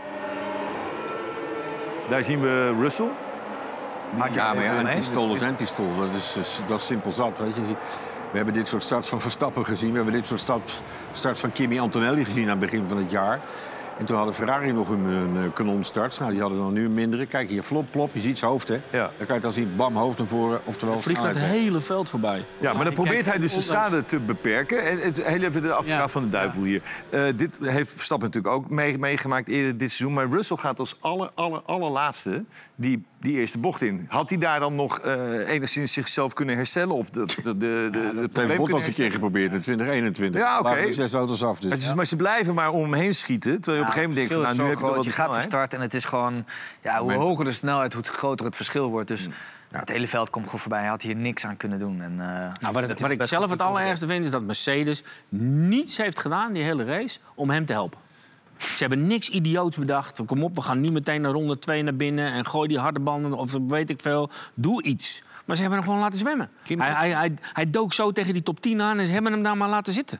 Daar zien we Russell. Ja, maar ja, nee. anti-stol is anti-stol. Dat is, is- dat is simpel zat, weet je. We hebben dit soort starts van Verstappen gezien. We hebben dit soort start, starts van Kimi Antonelli gezien aan het begin van het jaar. En toen hadden Ferrari nog een, een kanonstart. Nou, die hadden dan nu een mindere. Kijk hier, flop, plop, je ziet zijn hoofd, hè. Ja. Dan kan je dan zien, bam, hoofd naar voren. Oftewel, Vliegt het snelheid weg. hele veld voorbij. Ja, maar dan ik probeert kijk hij dus de onder- schade te beperken. En het, heel even de afvraag Ja. van de duivel hier. Uh, dit heeft Verstappen natuurlijk ook mee, meegemaakt eerder dit seizoen. Maar Russell gaat als aller, aller, allerlaatste die, die eerste bocht in. Had hij daar dan nog uh, enigszins zichzelf kunnen herstellen? Of de, de, de, de, de Dat heeft probleem Bottas kunnen een keer geprobeerd in twintig eenentwintig. Ja, oké. Lagen die zes auto's af. Dus. herstellen? Maar ze blijven maar om hem heen schieten. Terwijl je op een gegeven moment denkt van, nou, nu heb je toch wel je de gaat van snelheid. start en het is gewoon... Ja, hoe hoger de snelheid, hoe groter het verschil wordt. Dus het hele veld komt gewoon voorbij. Hij had hier niks aan kunnen doen. En, uh, Nou, wat het, wat ik zelf het allerergste vind, is dat Mercedes niets heeft gedaan, die hele race, om hem te helpen. Ze hebben niks idioots bedacht. Kom op, we gaan nu meteen naar ronde twee naar binnen en gooi die harde banden of weet ik veel. Doe iets. Maar ze hebben hem gewoon laten zwemmen. Hij, hij, hij, hij dook zo tegen die top tien aan en ze hebben hem daar maar laten zitten.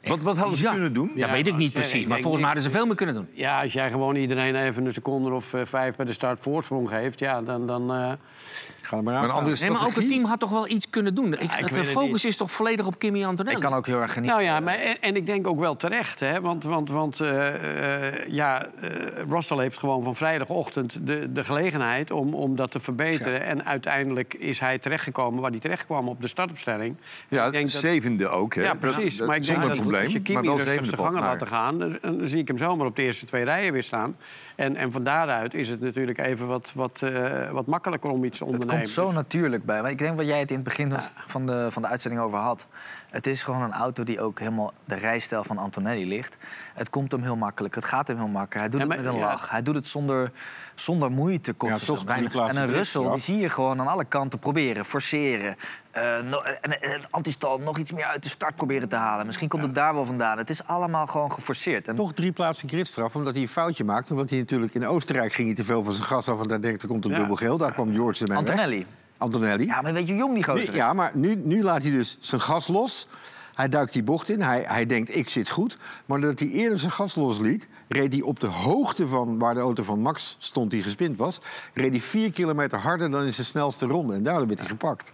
Wat, wat hadden ze Ja. kunnen doen? Ja, weet ik niet precies. ik Maar denk volgens mij niet- hadden ze veel meer kunnen doen. Ja, als jij gewoon iedereen even een seconde of uh, vijf bij de start voorsprong geeft... ja, dan... dan uh... Ga er maar aan. Maar een andere Nee, maar ook het strategie? team had toch wel iets kunnen doen. Ik, ik het, weet de het focus niet. is toch volledig op Kimi Antonelli? Ik kan ook heel erg genieten. Nou ja, maar, en, en ik denk ook wel terecht. Hè? Want, want, want uh, uh, ja, uh, Russell heeft gewoon van vrijdagochtend de, de gelegenheid om, om dat te verbeteren. Ja. En uiteindelijk is hij terechtgekomen waar hij terechtkwam op de startopstelling. En Ja, ik denk dat- zevende ook. Hè? Ja, precies. Dat- maar ik denk zonder dat probleem. als je maar Kimi wel rustig zevende zijn gangen plek. laten gaan... Dan, dan zie ik hem zomaar op de eerste twee rijen weer staan. En, en van daaruit is het natuurlijk even wat, wat, uh, wat makkelijker om iets te Het ondernemen. komt zo Dus- natuurlijk bij. Maar ik denk wat jij het in het begin van, de, van de uitzending over had. Het is gewoon een auto die ook helemaal de rijstijl van Antonelli ligt. Het komt hem heel makkelijk. Het gaat hem heel makkelijk. Hij doet Ja, het maar- met een ja. lach. Hij doet het zonder, zonder moeite. Kost Ja, het toch hem drie weinig. plaatsen En een direct Russell, eraf. die zie je gewoon aan alle kanten proberen, forceren. Uh, no, en en antistal nog iets meer uit de start proberen te halen. Misschien komt het daar wel vandaan. Het is allemaal gewoon geforceerd. En Toch drie plaatsen gridstraf, omdat hij een foutje maakt. Omdat hij natuurlijk in Oostenrijk ging hij te veel van zijn gas af... en daar denkt er komt een Ja. dubbel geel. Daar kwam George ermee weg. Antonelli. Antonelli. Ja, maar weet je hoe jong die gozer Nu, is? ja, maar nu, nu laat hij dus zijn gas los. Hij duikt die bocht in. Hij, hij denkt, ik zit goed. Maar doordat hij eerder zijn gas losliet... reed hij op de hoogte van waar de auto van Max stond die gespind was... reed hij vier kilometer harder dan in zijn snelste ronde. En daardoor werd hij gepakt.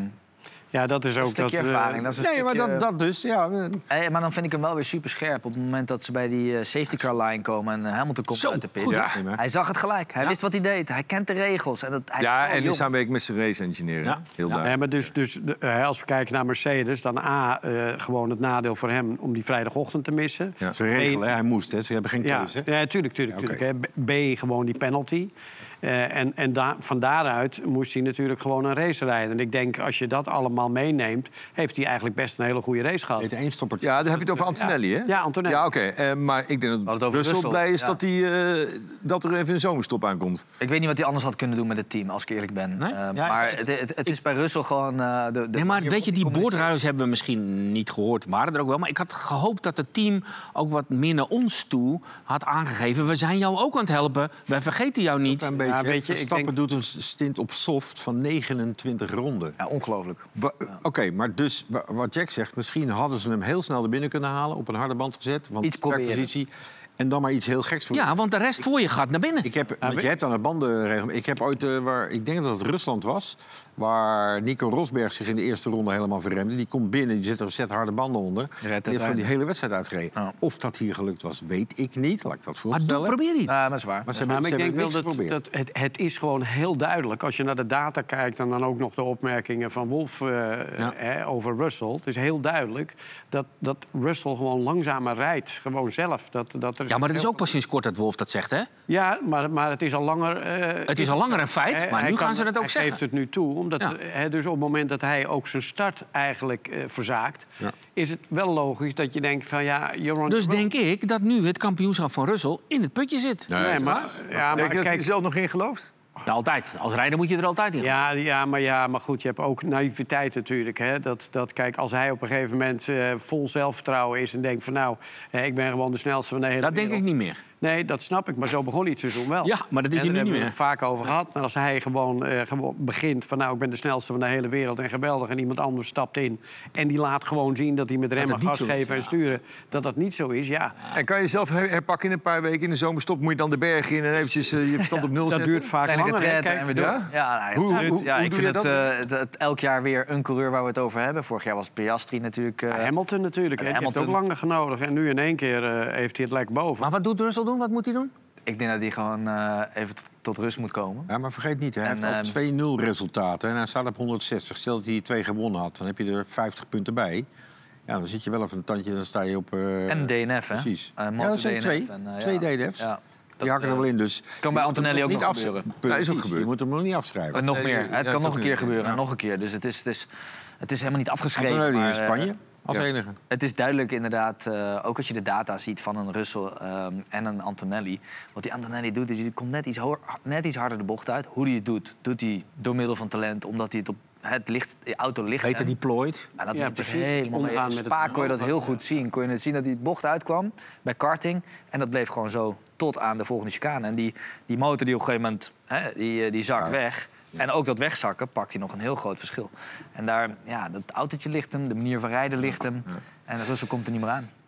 Ja, dat is ook Een stukje dat, uh, ervaring. Dat is een Nee, maar stukje- dat, dat dus, ja. Hey, maar dan vind ik hem wel weer super scherp. Op het moment dat ze bij die eh, safety car line komen en uh, Hamilton komt Zo, uit de pit. goed, Ja. Hij zag het gelijk. Hij Ja. wist wat hij deed. Hij kent de regels. En dat, hij is Ja, zo en in jong. samenwerking met zijn race-engineer. Ja. Heel Ja. duidelijk. Ja, maar dus, dus de- uh, als we kijken naar Mercedes, dan A, uh, gewoon het nadeel voor hem om die vrijdagochtend te missen. Ja. Ze regelen, hè. Hij moest, hè. Ze hebben geen Ja, keuze. ja, tuurlijk, tuurlijk. Ja, oké. tuurlijk hè. B, gewoon die penalty. Uh, en en da van daaruit moest hij natuurlijk gewoon een race rijden. En ik denk, als je dat allemaal meeneemt, heeft hij eigenlijk best een hele goede race gehad. Heeft één stoppertje. Ja, dan heb je het over Antonelli, hè? Ja, Antonelli. Ja, oké. eh, maar ik denk dat hadden het over Russell Russell, blij is ja. dat, hij, eh, dat er even een zomerstop aankomt. Ik weet niet wat hij anders had kunnen doen met het team, als ik eerlijk ben. Nee? Uh, Ja, maar ik- het, het, het is bij Russell gewoon... Uh, de, de Nee, maar manier weet je, die waarop hij boordradio's hebben we misschien niet gehoord. Waren er ook wel. Maar ik had gehoopt dat het team ook wat meer naar ons toe had aangegeven. We zijn jou ook aan het helpen. Wij vergeten jou niet. Een beetje. Ja, hè. weet je, ik Verstappen denk- doet een stint op soft van negenentwintig ronden. Ja, ongelooflijk. Wa- Oké, maar dus wa- wat Jack zegt... misschien hadden ze hem heel snel er binnen kunnen halen... op een harde band gezet, want Iets proberen. positie en dan maar iets heel geks proberen. Ja, want de rest voor je gaat naar binnen. Ik heb, want je hebt aan het bandenreglement... Ik heb ooit, eh, waar, ik denk dat het Rusland was... waar Nico Rosberg zich in de eerste ronde helemaal verremde. Die komt binnen, die zet er een set harde banden onder. Die heeft gewoon die hele wedstrijd uitgereden. Ja. Of dat hier gelukt was, weet ik niet. Laat ik dat Maar voorstellen. doe, probeer iets. Ja, maar dat is waar. Maar ze Ja, hebben, maar ze ik denk hebben wel niks dat, geprobeerd. dat het, het is gewoon heel duidelijk. Als je naar de data kijkt en dan ook nog de opmerkingen van Wolf uh, Ja. hè, over Russell. Het is heel duidelijk dat, dat Russell gewoon langzamer rijdt. Gewoon zelf. Dat, dat er Ja, maar het is ook pas sinds kort dat Wolf dat zegt, hè? Ja, maar, maar het is al langer... eh, Het is al langer een feit, Hij- maar hij nu kan- gaan ze het ook hij zeggen. geeft het nu toe. Omdat, Ja. hè, dus op het moment dat hij ook zijn start eigenlijk eh, verzaakt... Ja. is het wel logisch dat je denkt van ja... You're on Dus the road. denk ik dat nu het kampioenschap van Russell in het putje zit. Nee, Nee, is maar, waar? ja, Denk maar je dat hij kijk, er zelf nog in gelooft? Ja, altijd. Als rijder moet je er altijd in. Ja, ja, maar ja, maar goed, je hebt ook naïviteit natuurlijk. Hè? Dat, dat, kijk, als hij op een gegeven moment eh, vol zelfvertrouwen is en denkt van nou, eh, ik ben gewoon de snelste van de hele Dat denk ik wereld. niet meer. Nee, dat snap ik, maar zo begon hij het seizoen wel. Ja, maar dat is En hij nu daar niet hebben we meer. het vaak over gehad. Maar als hij gewoon, eh, gewoon begint van nou, ik ben de snelste van de hele wereld en geweldig en iemand anders stapt in en die laat gewoon zien dat hij met remmen, het niet gas zo is, geven en ja. sturen, dat dat niet zo is, ja. En kan je zelf her- herpakken in een paar weken in de zomerstop? Moet je dan de bergen in en eventjes eh, je verstand op nul Dat zetten? duurt vaak Kleine langer. hè. retraite Kijk, en weer door. ja? Ja, nou, Hoe- absoluut. hoe- ja, hoe ik doe vind je het, dat? eh, het, het elk jaar weer een coureur waar we het over hebben. Vorig jaar was het Piastri natuurlijk. eh, Ja, Hamilton natuurlijk. hè. Die heeft Hamilton. ook langer genodig. En nu in één keer eh, heeft hij het lek boven. Maar wat doet Russell doen? Wat moet hij doen? Ik denk dat hij gewoon eh, even tot, tot rust moet komen. Ja, maar vergeet niet, hè, hij En, heeft al ehm, twee nul resultaten. En hij staat op honderdzestig. Stel dat hij twee gewonnen had, dan heb je er vijftig punten bij. Ja, dan zit je wel even een tandje, dan sta je op... eh, En D N F, hè? Precies. Eh, ja, Moto dat zijn D N F twee. en, eh, twee ja. D N F's. Ja, Die hakken er eh, wel in, dus... kan bij je moet hem Antonelli ook nog afsch- gebeuren. Precies, Ja, is ook gebeurd. je moet hem nog niet afschrijven. Maar nog Nee, meer. ja, Het kan toch nog een keer niet. gebeuren. Ja. Nog een keer. Dus het is, het is, het is helemaal niet afgeschreven. Antonelli in maar, eh, Spanje, als ja. enige. Het is duidelijk inderdaad, uh, ook als je de data ziet van een Russell um, en een Antonelli. Wat die Antonelli doet, is hij komt net iets, hoor, net iets harder de bocht uit. Hoe hij het doet, doet hij door middel van talent. Omdat hij het op het licht, de auto ligt. Beter hem. deployed. Ja, dat Ja, moet zich precies. helemaal mee. Omgaan In met Spa het- kon je dat heel goed zien. Kon je het zien dat die bocht uitkwam bij karting. En dat bleef gewoon zo tot aan de volgende chicane. En die, die motor die op een gegeven moment, hè, die, die zakt Ja. weg. En ook dat wegzakken pakt hij nog een heel groot verschil. En daar, ja, dat autootje ligt hem, de manier van rijden ligt hem. En Russell komt er niet meer aan.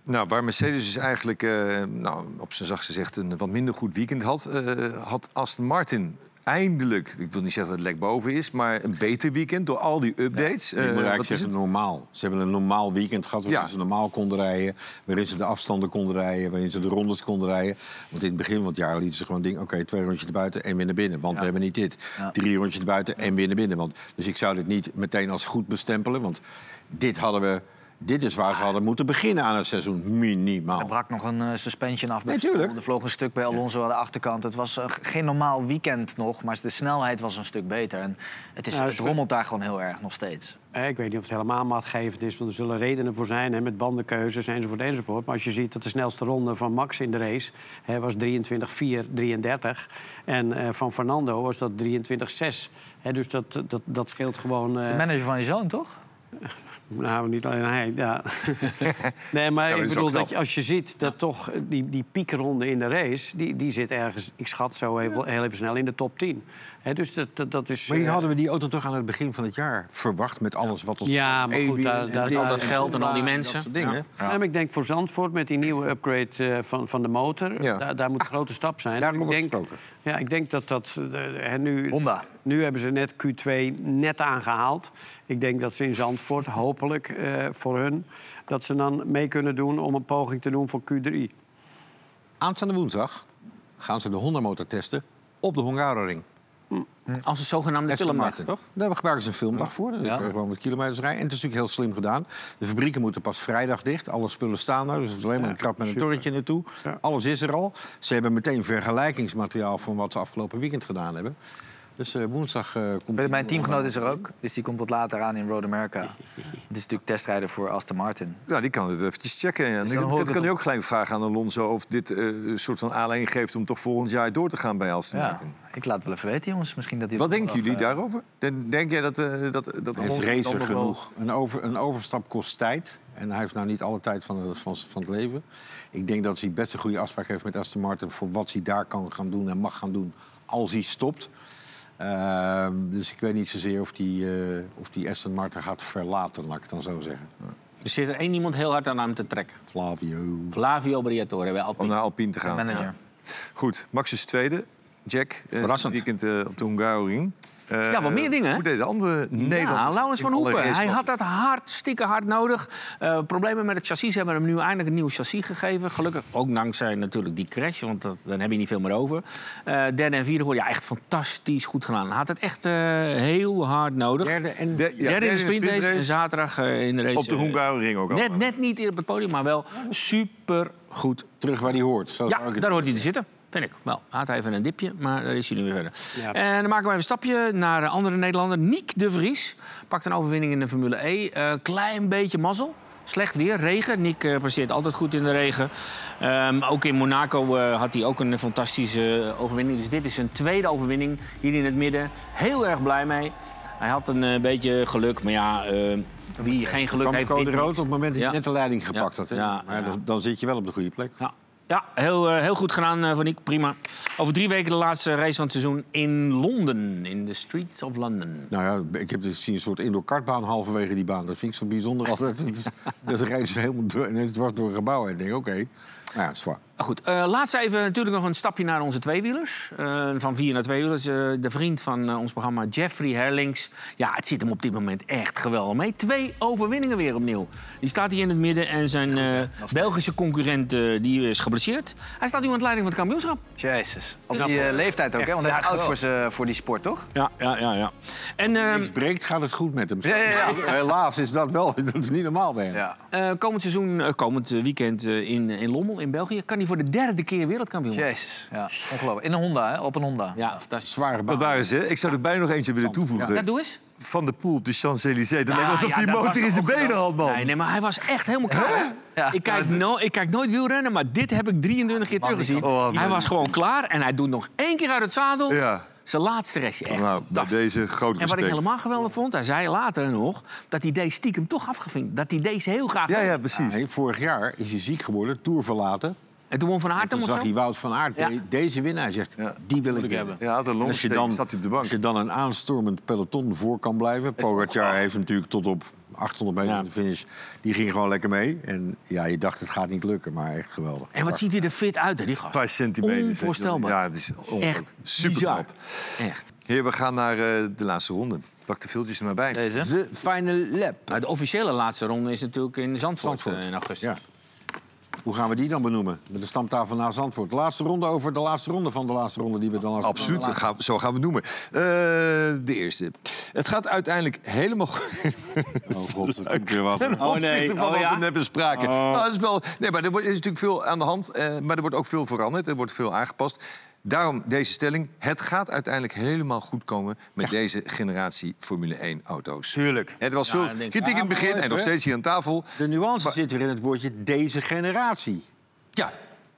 Nou, waar Mercedes dus eigenlijk uh, nou, op zijn zachtst gezegd een wat minder goed weekend had... Uh, had Aston Martin eindelijk, ik wil niet zeggen dat het lek boven is... maar een beter weekend door al die updates. Ja, ik moet uh, eigenlijk zeggen normaal. Ze hebben een normaal weekend gehad waarin ja. ze normaal konden rijden... waarin ze de afstanden konden rijden, waarin ze de rondes konden rijden. Want in het begin van het jaar lieten ze gewoon dingen... oké, okay, twee rondjes erbuiten en weer naar binnen, want ja. we hebben niet dit. Ja. Drie rondjes erbuiten en weer naar binnen. Want, dus ik zou dit niet meteen als goed bestempelen, want dit hadden we... Dit is waar ze hadden moeten beginnen aan het seizoen, minimaal. Er brak nog een uh, suspension af. Nee, tuurlijk. Er vloog een stuk bij Alonso aan de achterkant. Het was uh, geen normaal weekend nog, maar de snelheid was een stuk beter. En het, is, ja, het rommelt daar gewoon heel erg nog steeds. Ik weet niet of het helemaal maatgevend is, want er zullen redenen voor zijn... Hè, met bandenkeuzes enzovoort enzovoort. Maar als je ziet dat de snelste ronde van Max in de race... Hè, was drieëntwintig vier drieëndertig. En uh, van Fernando was dat drieëntwintig zes. Hè, dus dat, dat, dat scheelt gewoon... Uh... Dat is de manager van je zoon, toch? Nou, niet alleen hij, ja. Nee, maar, ja, maar ik bedoel, dat je, als je ziet dat ja. toch die, die piekronde in de race... Die, die zit ergens, ik schat zo heel, heel even snel, in de top tien. He, dus dat, dat, dat is, maar hier uh, hadden we die auto toch aan het begin van het jaar verwacht... met alles wat ons... Ja, maar goed, daar, daar, al dat geld en al die mensen. Dat soort dingen. Ja. Ja. Ja, maar ik denk voor Zandvoort met die nieuwe upgrade uh, van, van de motor... Ja. Daar, daar moet een grote stap zijn. Daar wordt denk, gesproken. Ja, ik denk dat dat... Uh, nu, Honda. Nu hebben ze net Q twee net aangehaald. Ik denk dat ze in Zandvoort, hopelijk uh, voor hun... dat ze dan mee kunnen doen om een poging te doen voor Q drie. Aanstaande woensdag gaan ze de Honda-motor testen op de Hungaroring. Hm. Als een zogenaamde filmdag, toch? Daar gebruiken ze een filmdag voor. Dan ja. kun je gewoon met kilometers rijden. En het is natuurlijk heel slim gedaan. De fabrieken moeten pas vrijdag dicht. Alle spullen staan er. Dus het is alleen maar een krap met een torretje naartoe. Ja. Alles is er al. Ze hebben meteen vergelijkingsmateriaal van wat ze afgelopen weekend gedaan hebben. Dus uh, woensdag uh, komt... Mijn teamgenoot is er ook, dus die komt wat later aan in Road America. Het is natuurlijk testrijder voor Aston Martin. Ja, die kan het eventjes checken. Ja. Dus dan dan kan je ook gelijk vragen aan Alonso... of dit uh, een soort van aanleiding geeft om toch volgend jaar door te gaan bij Aston ja. Martin. Ik laat het wel even weten, jongens. Misschien dat die wat denken jullie uh... daarover? Denk jij dat... Uh, dat, dat hij is racer genoeg. Een, over, een overstap kost tijd. En hij heeft nou niet alle tijd van, van, van het leven. Ik denk dat hij best een goede afspraak heeft met Aston Martin... voor wat hij daar kan gaan doen en mag gaan doen als hij stopt. Uh, dus ik weet niet zozeer of die, uh, of die Aston Martin gaat verlaten, laat ik het dan zo zeggen. Ja. Er zit er één iemand heel hard aan hem te trekken. Flavio. Flavio Briatore bij Alpine. Om naar Alpine te gaan. Manager. Ja. Goed, Max is tweede. Jack, verrassend. Uh, weekend uh, op de Hungaroring. Uh, ja, wat meer dingen. Hoe deden de andere Nederlanders? Ja, Laurens van Hoepen. Hij had dat hartstikke hard nodig. Uh, problemen met het chassis hebben hem nu eindelijk een nieuw chassis gegeven. Gelukkig ook dankzij natuurlijk die crash, want dat, dan heb je niet veel meer over. Uh, derde en vierde hoorde ja, echt fantastisch goed gedaan. Hij had het echt uh, heel hard nodig. Derde, en, de, ja, derde in de sprintrace en zaterdag uh, in de race. Op de Hungaroring ook al. Net, net niet op het podium, maar wel super goed. Terug waar hij hoort. Zo ja, daar hoort hij te zitten. Vind ik. Wel, hij had even een dipje, maar daar is hij nu weer verder. Ja. En dan maken we even een stapje naar een andere Nederlander. Nick de Vries pakt een overwinning in de Formule E. Uh, klein beetje mazzel. Slecht weer, regen. Nick uh, passeert altijd goed in de regen. Um, ook in Monaco uh, had hij ook een fantastische overwinning. Dus dit is een tweede overwinning hier in het midden. Heel erg blij mee. Hij had een uh, beetje geluk, maar ja... Uh, wie geen geluk heeft... Code rood op het moment dat ja. je net de leiding gepakt ja. had. Hè? Ja. Maar dan, dan zit je wel op de goede plek. Ja. Ja, heel, uh, heel goed gedaan uh, van Nick. Prima. Over drie weken de laatste race van het seizoen in Londen. In de streets of London. Nou ja, ik heb dus zien een soort indoor kartbaan halverwege die baan. Dat vind ik zo bijzonder altijd. Dus dan rijden ze helemaal door, en het was door een gebouw. En ik denk, oké, okay. Nou ja, zwaar. Goed, uh, laatst even natuurlijk nog een stapje naar onze tweewielers. Uh, van vier naar tweewielers. Uh, de vriend van uh, ons programma, Jeffrey Herlings. Ja, het zit hem op dit moment echt geweldig mee. Twee overwinningen weer opnieuw. Die staat hier in het midden en zijn uh, Belgische concurrent uh, die is geblesseerd. Hij staat nu aan de leiding van het kampioenschap. Jezus. Op die uh, leeftijd ook, hè? Want hij is oud voor, ze, voor die sport, toch? Ja, ja, ja. ja. En, uh, niks breekt, gaat het goed met hem. Ja, ja, ja. Helaas is dat wel, dat is niet normaal bij hem. Ja. Uh, komend seizoen, uh, komend weekend uh, in, in Lommel, in België, kan hij voor de derde keer wereldkampioen worden. Jezus, ja, ongelooflijk. In een Honda, hè? Op een Honda. Ja, fantastisch. Zware baan. Dat waren ze. Ik zou er bijna nog eentje willen toevoegen. Ja, doe eens. Van de Poel op de Champs-Élysées. Dat ja, lijkt alsof ja, die motor in zijn benen had, man. Nee, nee, maar hij was echt helemaal klaar. Ja. Ik, kijk no, ik kijk nooit wielrennen, maar dit heb ik drieëntwintig keer teruggezien. Oh, hij was gewoon klaar en hij doet nog één keer uit het zadel. Ja. Zijn laatste restje, echt. Nou, bij deze groot respect. En wat ik helemaal geweldig vond, hij zei later nog... dat hij deze stiekem toch afgevinkt. Dat hij deze heel graag... Ja, ja, precies. Ja, vorig jaar is hij ziek geworden, Tour verlaten. En toen won Van En Aert toen hem of zag zo? hij Wout van Aert, Ja. de- deze winnaar. Hij zegt, die wil ik ik hebben. Ja, had een En als je, longsteek, dan, zat hij op de bank. als je dan een aanstormend peloton voor kan blijven... Pogacar heeft natuurlijk tot op achthonderd meter Ja. van de finish... die ging gewoon lekker mee. En ja, je dacht, het gaat niet lukken, maar echt geweldig. En wat ziet hij er fit uit, hè, die Een gast? paar centimeter. Onvoorstelbaar. Ja, het is ongelooflijk. Echt Super bizar. knap. Echt. Heer, we gaan naar uh, de laatste ronde. Pak de filmpjes er maar bij. Deze? De final lap. Nou, de officiële laatste ronde is natuurlijk in Zandvoort, Zandvoort. eh, in augustus. Ja. Hoe gaan we die dan benoemen? Met de stamtafel na Zandvoort. De laatste ronde over de laatste ronde van de laatste ronde die we dan als... Absoluut, dat gaan, zo gaan we het noemen. Uh, de eerste. Het gaat uiteindelijk helemaal goed. Oh god, er komt weer wat. Oh, nee. Opzichte van Oh, wat ja? we net bespraken. Nou, dat is wel, nee, maar er wordt- is natuurlijk veel aan de hand. Uh, maar er wordt ook veel veranderd. Er wordt veel aangepast. Daarom deze stelling. Het gaat uiteindelijk helemaal goed komen met deze generatie Formule één-auto's. Tuurlijk. Het was Ja, veel dat denk ik. kritiek in het Ja, maar begin even, en nog hè? steeds hier aan tafel. De nuance zit weer in het woordje deze generatie. Ja,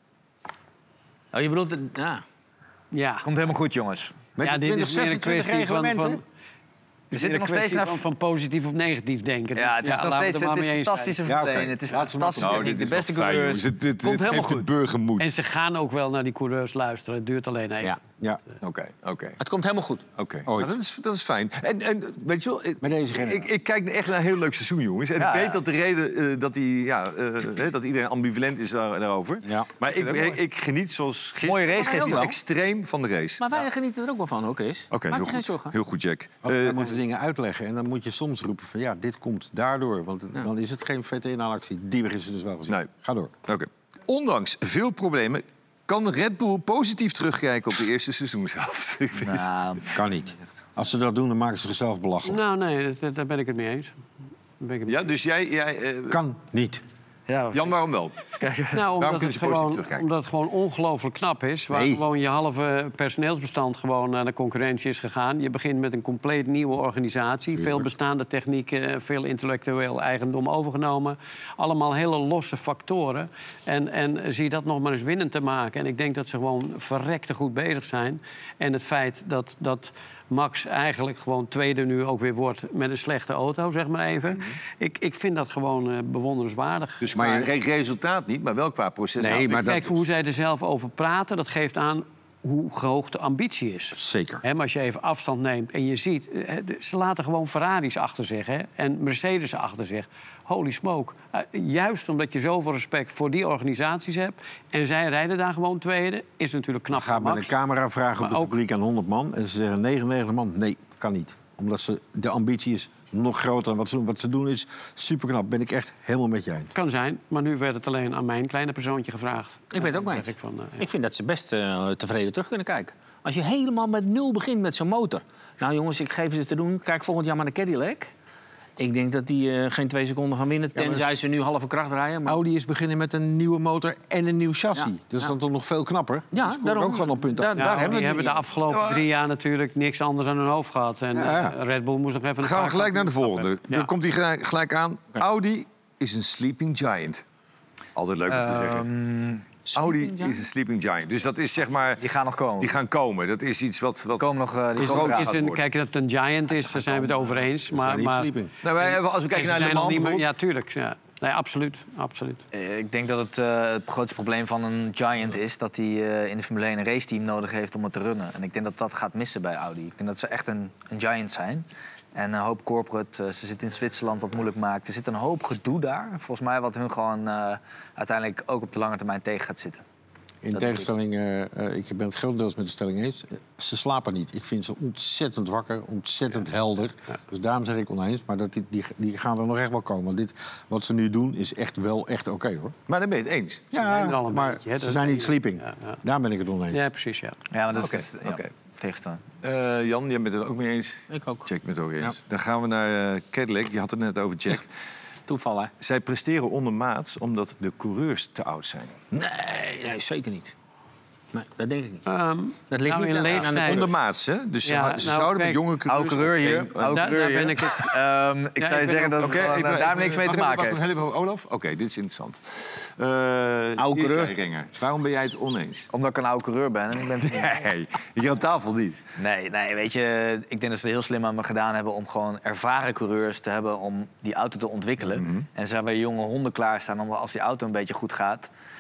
Oh, je bedoelt... het- Ja. Ja. Komt helemaal goed, jongens. Met ja, de dit twintig is meer een zesentwintig kwestie van, reglementen. van, We zitten nog steeds naar... van, van positief of negatief denken. Ja, het is nog laten we steeds er maar het is mee eens fantastische zijn. Ja, Formule oké. één. Het is Laten we maar fantastische komen. techniek. De beste fijn, coureurs. jongens. Het, dit, Komt dit helemaal geeft de goed. burgermoed. zijn. En ze gaan ook wel naar die coureurs luisteren. Het duurt alleen even. Ja. Ja, Oké, oké. Het komt helemaal goed. Oké, Ooit. nou, dat, is, dat is fijn. En, en weet je wel, ik, Met deze generatie. ik, ik kijk echt naar een heel leuk seizoen, jongens. En Ja, ik weet ja. dat de reden eh, dat, die, ja, eh, hè, dat iedereen ambivalent is daar, daarover. Ja. Maar ik, ik, ik geniet zoals gisteren Mooie race ook gisteren. wel extreem van de race. Maar wij genieten er ook wel van, ook Chris. Oké, Maak heel, je geen goed. zorgen. heel goed, Jack. Want Eh, wij moeten dingen uitleggen. En dan moet je soms roepen van ja, dit komt daardoor. Want dan is het geen vette inhaalactie. Die we gisteren dus wel gezien. Nee. Ga door. Oké. Ondanks veel problemen kan Red Bull positief terugkijken op de eerste seizoenshelft. Ik vind het- Nou, Kan niet. Als ze dat doen, dan maken ze zichzelf belachelijk. Nou, nee, dat, daar ben ik het mee eens. Daar ben ik het mee Ja, dus jij... jij eh, Kan niet. ja, Jan, waarom wel? Nou, Waarom omdat kunnen het, ze positief gewoon, terugkijken? omdat het gewoon ongelooflijk knap is. Waar Nee. gewoon je halve personeelsbestand gewoon naar de concurrentie is gegaan. Je begint met een compleet nieuwe organisatie. Veel bestaande technieken, veel intellectueel eigendom overgenomen. Allemaal hele losse factoren. En, en zie dat nog maar eens winnend te maken. En ik denk dat ze gewoon verrekte goed bezig zijn. En het feit dat... dat Max eigenlijk gewoon tweede nu ook weer wordt met een slechte auto, zeg maar even. Ik, ik vind dat gewoon uh, bewonderenswaardig. Dus Maar qua je- re- resultaat niet, maar wel qua proces. Nee, Nou, maar dat Kijk, hoe zij er zelf over praten, dat geeft aan hoe hoog de ambitie is. zeker. Hè, maar als je even afstand neemt en je ziet... eh, de- ze laten gewoon Ferraris achter zich hè, en Mercedes achter zich. Holy smoke. Eh, juist omdat je zoveel respect voor die organisaties hebt... en zij rijden daar gewoon tweede, is natuurlijk knap Ga van met Max. een camera vragen op Maar de ook- fabriek aan honderd man. En ze zeggen negenennegentig man. Nee, kan niet. Omdat ze, de ambitie is nog groter. En wat ze, wat ze doen is superknap. Ben ik echt helemaal met je eens. Kan zijn, maar nu werd het alleen aan mijn kleine persoontje gevraagd. Ik ben het ook Dan mee zeg eens. ik van, eh, ja. Ik vind dat ze best eh, tevreden terug kunnen kijken. Als je helemaal met nul begint met zo'n motor. Nou jongens, ik geef ze te doen. Kijk volgend jaar maar naar Cadillac. Ik denk dat die eh, geen twee seconden gaan winnen. maar Tenzij dat ze nu halve kracht rijden. Maar... Audi is beginnen met een nieuwe motor en een nieuw chassis. Ja, Dus ja. dat is dan nog veel knapper. Ja, Die scoren daarom. ook gewoon op punten. Daar- Ja, daar hebben die we het hebben nu de niet. afgelopen drie jaar natuurlijk niks anders aan hun hoofd gehad. En Ja, ja. eh, Red Bull moest nog even... een Gaan we paar gelijk naar de stappen. volgende. Ja. Dan komt hij gelijk, gelijk aan. Audi is een sleeping giant. Altijd leuk om te zeggen. ehm, Audi is een sleeping giant. Dus dat is zeg maar... die gaan nog komen. Die gaan komen. Dat is iets wat... wat... komen nog... eh, die Is komen ook, eraan. is een, kijk, dat het een giant is, daar zijn we het over eens. Maar, Maar, niet maar sleeping. Nou, wij, hebben- als we en kijken ze naar Le zijn al Mans niet meer... bijvoorbeeld- Ja, tuurlijk. Ja. Nee, absoluut. absoluut. Eh, Ik denk dat het, eh, het grootste probleem van een Giant is... dat hij eh, in de Formule één een raceteam nodig heeft om het te runnen. En ik denk dat dat gaat missen bij Audi. Ik denk dat ze echt een, een Giant zijn. En een hoop corporate, uh, ze zitten in Zwitserland wat moeilijk maakt. Er zit een hoop gedoe daar. Volgens mij wat hun gewoon uh, uiteindelijk ook op de lange termijn tegen gaat zitten. In Dat tegenstelling, uh, uh, ik ben het grotendeels met de stelling eens. Ze slapen niet. Ik vind ze ontzettend wakker, ontzettend helder. Dus daarom zeg ik oneens. Maar dat die, die, die gaan er nog echt wel komen. Want dit, wat ze nu doen is echt wel echt oké okay, hoor. Maar dan ben je het eens. zijn er al een maar beetje, hè. ze Dat- zijn niet sleeping. Ja, ja. Daar ben ik het oneens. Ja, precies, ja. Ja, maar dat Oké, is ja, oké. tegenstand. Uh, Jan, jij bent het ook mee eens? Ik ook. Jack met het ook eens. Dan gaan we naar uh, Cadillac. Je had het net over Jack. Toeval, hè? Zij presteren ondermaats omdat de coureurs te oud zijn. Nee, nee, zeker niet. Nee, dat denk ik niet. Um, Dat ligt nou, niet in aan- aan de leeftijd. Ondermaats, hè? Dus ze, Ja, ze nou, zouden met kijk, jonge coureurs... Oude coureur hier. Een- een- Oude Daar, coureur daar ben hier. ik het. Ehm, ik Ja, zou je ik ben zeggen ook- dat Oké, het gewoon, even- eh, daar even- niks mee te wacht even, maken wacht heeft. even, Olaf. Oké, dit is interessant. Uh, Oude coureur. Renger. Waarom ben jij het oneens? Omdat ik een oude coureur ben. En ik ben het Nee, hier aan tafel niet. Nee, nee, weet je, ik denk dat ze er heel slim aan gedaan hebben... om gewoon ervaren coureurs te hebben om die auto te ontwikkelen. Mhm. En ze hebben jonge honden klaarstaan om als die auto een beetje goed gaat...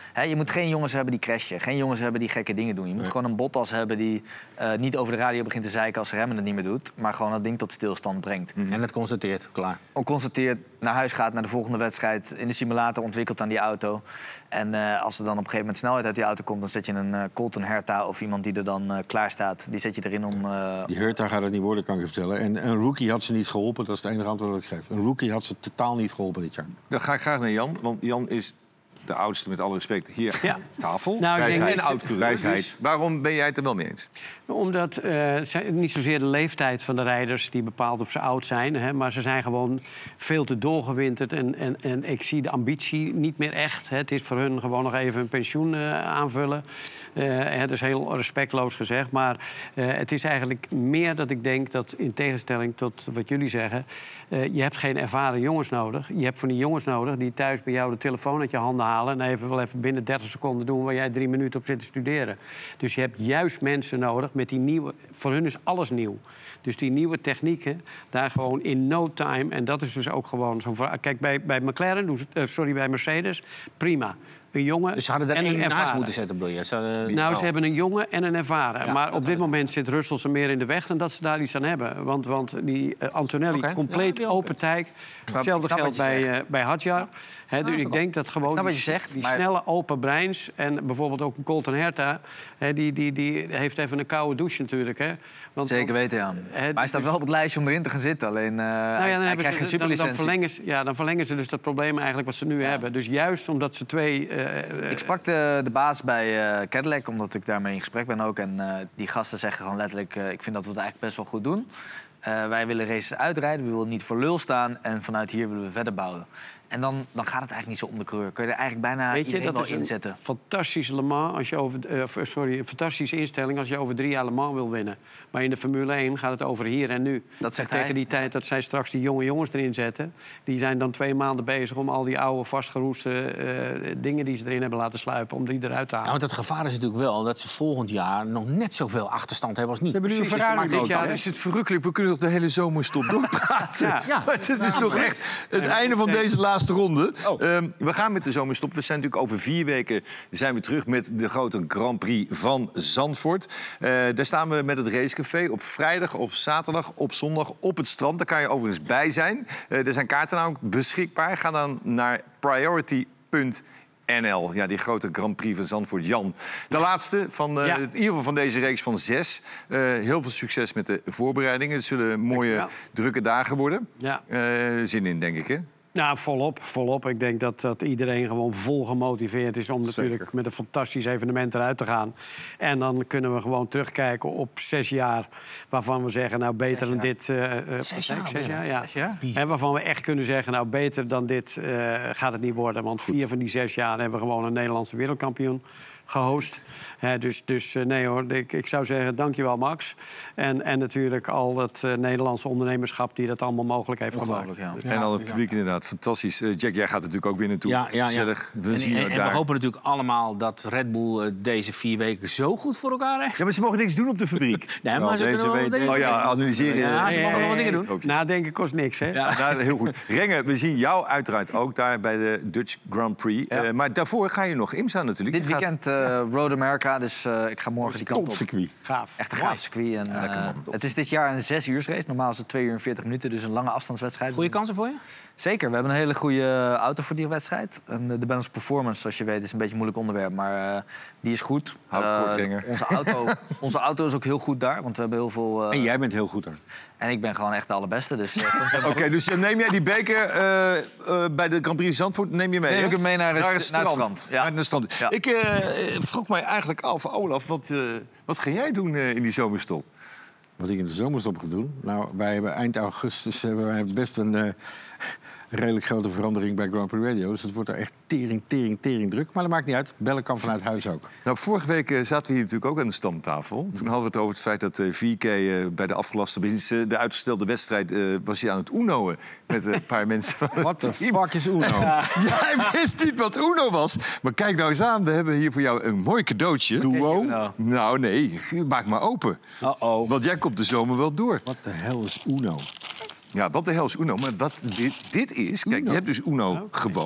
Hè, je moet geen jongens hebben die crashen. Geen jongens hebben die gekke dingen doen. Je moet nee. gewoon een Bottas hebben die uh, niet over de radio begint te zeiken als remmen het niet meer doet. Maar gewoon dat ding tot stilstand brengt. Mm-hmm. En het constateert, klaar. Ook constateert, naar huis gaat, naar de volgende wedstrijd. In de simulator ontwikkelt aan die auto. En uh, als er dan op een gegeven moment snelheid uit die auto komt... dan zet je een uh, Colton Herta of iemand die er dan uh, klaar staat. Die zet je erin om... Uh, die Herta gaat het niet worden, kan ik je vertellen. En een rookie had ze niet geholpen. Dat is het enige antwoord dat ik geef. Een rookie had ze totaal niet geholpen dit jaar. Dan ga ik graag naar Jan, want Jan is de oudste, met alle respect, hier ja. aan tafel. Nou, ik denk en oud-coureur. Dus waarom ben jij het er wel mee eens? Omdat uh, niet zozeer de leeftijd van de rijders die bepaalt of ze oud zijn... Hè, maar ze zijn gewoon veel te doorgewinterd. En, en, en ik zie de ambitie niet meer echt. Hè. Het is voor hun gewoon nog even een pensioen uh, aanvullen. Uh, hè, dat is heel respectloos gezegd. Maar uh, het is eigenlijk meer dat ik denk dat, in tegenstelling tot wat jullie zeggen... Uh, je hebt geen ervaren jongens nodig. Je hebt van die jongens nodig die thuis bij jou de telefoon uit je handen halen... en even wel even binnen dertig seconden doen waar jij drie minuten op zit te studeren. Dus je hebt juist mensen nodig met die nieuwe... Voor hun is alles nieuw. Dus die nieuwe technieken, daar gewoon in no time... en dat is dus ook gewoon zo'n... Kijk, bij, bij McLaren, doen ze, uh, sorry, bij Mercedes, prima. Een jongen dus ze hadden er en één een naast moeten zetten, bedoel je? Ze hadden... Nou, ze hebben een jongen en een ervaren. Ja, maar op dit moment zit Russell ze meer in de weg dan dat ze daar iets aan hebben. Want, want die uh, Antonelli, okay. compleet ja, open tijk. Hetzelfde geldt bij, uh, bij Hadjar. He, dus ah, ik denk dat gewoon snap wat je zegt, die maar... snelle open breins... en bijvoorbeeld ook een Colton Herta... He, die, die, die heeft even een koude douche natuurlijk. Hè. Want, Zeker weten, ja. He, maar hij staat dus... wel op het lijstje om erin te gaan zitten. Alleen uh, nou ja, dan hij krijgt geen superlicentie. Dan, dan, verlengen ze, ja, dan verlengen ze dus dat probleem eigenlijk wat ze nu ja. hebben. Dus juist omdat ze twee... Uh, ik sprak de, de baas bij uh, Cadillac, omdat ik daarmee in gesprek ben ook. En uh, die gasten zeggen gewoon letterlijk... Uh, ik vind dat we het eigenlijk best wel goed doen. Uh, wij willen races uitrijden, we willen niet voor lul staan... en vanuit hier willen we verder bouwen. En dan, dan gaat het eigenlijk niet zo om de coureur. Kun je er eigenlijk bijna Weet je, iedereen dat wel is inzetten. Een fantastische Le Mans als je over, uh, sorry, een fantastische instelling als je over drie jaar Le Mans wil winnen. Maar in de Formule één gaat het over hier en nu. Dat zegt tegen hij. die tijd dat zij straks die jonge jongens erin zetten, die zijn dan twee maanden bezig om al die oude vastgeroeste uh, dingen die ze erin hebben laten sluipen, om die eruit te halen. Ja, want het gevaar is natuurlijk wel dat ze volgend jaar nog net zoveel achterstand hebben als niet. Ze hebben nu een Ferrari dit jaar is het verrukkelijk. We kunnen toch de hele zomerstop doorpraten. Ja. Ja. Maar het is toch echt het einde van deze laatste ronde. Oh. Um, we gaan met de zomerstop. We zijn natuurlijk over vier weken zijn we terug met de grote Grand Prix van Zandvoort. Uh, daar staan we met het racecafé op vrijdag of zaterdag, op zondag op het strand. Daar kan je overigens bij zijn. Uh, er zijn kaarten namelijk beschikbaar. Ga dan naar priority punt N L. Ja, die grote Grand Prix van Zandvoort. Jan, de laatste van, uh, ja. in ieder geval van deze reeks van zes. Uh, heel veel succes met de voorbereidingen. Het zullen mooie, ja. drukke dagen worden. Ja. Uh, zin in, denk ik, hè? Nou, volop, volop. Ik denk dat, dat iedereen gewoon vol gemotiveerd is om Zeker. natuurlijk met een fantastisch evenement eruit te gaan. En dan kunnen we gewoon terugkijken op zes jaar waarvan we zeggen, nou beter dan dit... Uh, zes jaar? Zes jaar, ja. Zes jaar? En waarvan we echt kunnen zeggen, nou beter dan dit uh, gaat het niet worden. Want vier van die zes jaar hebben we gewoon een Nederlandse wereldkampioen gehost. He, dus dus uh, nee hoor, ik, ik zou zeggen dankjewel Max. En, en natuurlijk al het uh, Nederlandse ondernemerschap die dat allemaal mogelijk heeft gemaakt. Ja. Ja, en al het publiek ja. inderdaad, fantastisch. Uh, Jack, jij gaat natuurlijk ook weer naartoe. Ja, ja, ja. We en, zien en, en daar. we hopen natuurlijk allemaal dat Red Bull uh, deze vier weken zo goed voor elkaar heeft. Ja, maar ze mogen niks doen op de fabriek. Nee, maar ze deze kunnen wel Oh ja, analyseren. Ja, ze mogen nee, wel wat dingen doen. Nadenken kost niks, hè? Ja. Nou, heel goed. Renge, we zien jou uiteraard ook daar bij de Dutch Grand Prix. Ja. Uh, maar daarvoor ga je nog IMSA natuurlijk. Dit weekend uh, ja. Road America, dus uh, ik ga morgen die kant op. Circuit. Gaaf. Echt een gaaf circuit. En, uh, ja, het is dit jaar een zes uur race. Normaal is het twee uur en veertig minuten, dus een lange afstandswedstrijd. Goeie kansen voor je? Zeker, we hebben een hele goede auto voor die wedstrijd. En de Balance Performance, zoals je weet, is een beetje een moeilijk onderwerp. Maar uh, die is goed. Uh, onze, auto, onze auto is ook heel goed daar, want we hebben heel veel... Uh, en jij bent heel goed daar. En ik ben gewoon echt de allerbeste. Dus, uh, Oké, okay, dus neem jij die beker uh, uh, bij de Grand Prix Zandvoort neem je mee? Neem ik hem mee naar, naar het strand. Naar het strand. Ja. Naar het strand. Ja. Ik uh, vroeg mij eigenlijk af, Olaf, wat, uh, wat ga jij doen uh, in die zomerstop? Wat ik in de zomerstop ga doen? Nou, wij hebben eind augustus hebben wij best een uh, redelijk grote verandering bij Grand Prix Radio. Dus het wordt er echt tering, tering, tering druk. Maar dat maakt niet uit. Bellen kan vanuit huis ook. Nou, vorige week uh, zaten we hier natuurlijk ook aan de stamtafel. Toen hadden we het over het feit dat uh, vier K uh, bij de afgelaste uh, de uitgestelde wedstrijd uh, was hij aan het Uno'en met uh, een paar mensen van het Wat de team. fuck is Uno? Ja. Jij wist niet wat Uno was. Maar kijk nou eens aan, we hebben hier voor jou een mooi cadeautje. Duo? Nou, nou nee, maak maar open. Uh-oh. Want jij komt de zomer wel door. Wat de hel is Uno? Ja, wat de hel is Uno? Maar dat, dit, dit is... Kijk, je hebt dus Uno gewoon.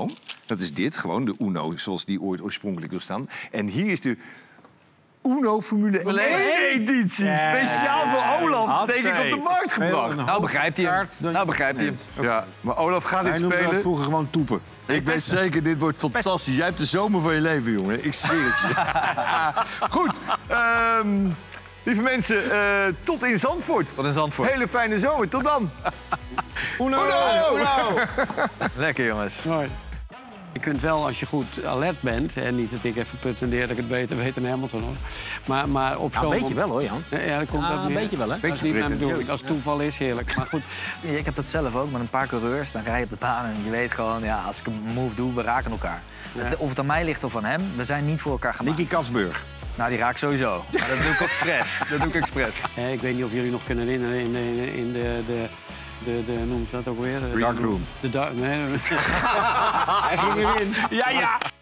Dat is dit, gewoon de Uno, zoals die ooit oorspronkelijk wil staan. En hier is de Uno Formule één editie. Speciaal voor Olaf, denk ik, op de markt gebracht. Nou begrijpt hij hem. Nou begrijpt hij hem. Ja, maar Olaf gaat dit Hij noemde dat spelen. vroeger gewoon toepen. Ik weet zeker, dit wordt fantastisch. Jij hebt de zomer van je leven, jongen. Ik zweer het je. Goed. ehm, lieve mensen, eh, tot in Zandvoort. Tot in Zandvoort. Hele fijne zomer. Tot dan. Uno! Uno! Lekker, jongens. Mooi. Je kunt wel, als je goed alert bent... en niet dat ik even pretendeer dat ik het beter weet dan Hamilton, hoor. Maar, maar op Ja, zo'n... een beetje wel, hoor, Jan. Ja, dat komt Ja, dat een neer. beetje wel, hè? Dat is niet mijn bedoeling. Als het toeval is, heerlijk. Maar goed, Ja, ik heb dat zelf ook met een paar coureurs. Dan rij je op de baan en je weet gewoon, ja, als ik een move doe, we raken elkaar. Het- of het aan mij ligt of aan hem, we zijn niet voor elkaar gemaakt. Nicky Katsburg. Nou, die raak sowieso. Maar dat doe ik expres. Dat doe ik expres. hè, ik weet niet of jullie nog kunnen herinneren in de... In de, de de, de, noem ze dat ook weer? Dark Room. De dark, nee, Hij ging erin. Ja, ja.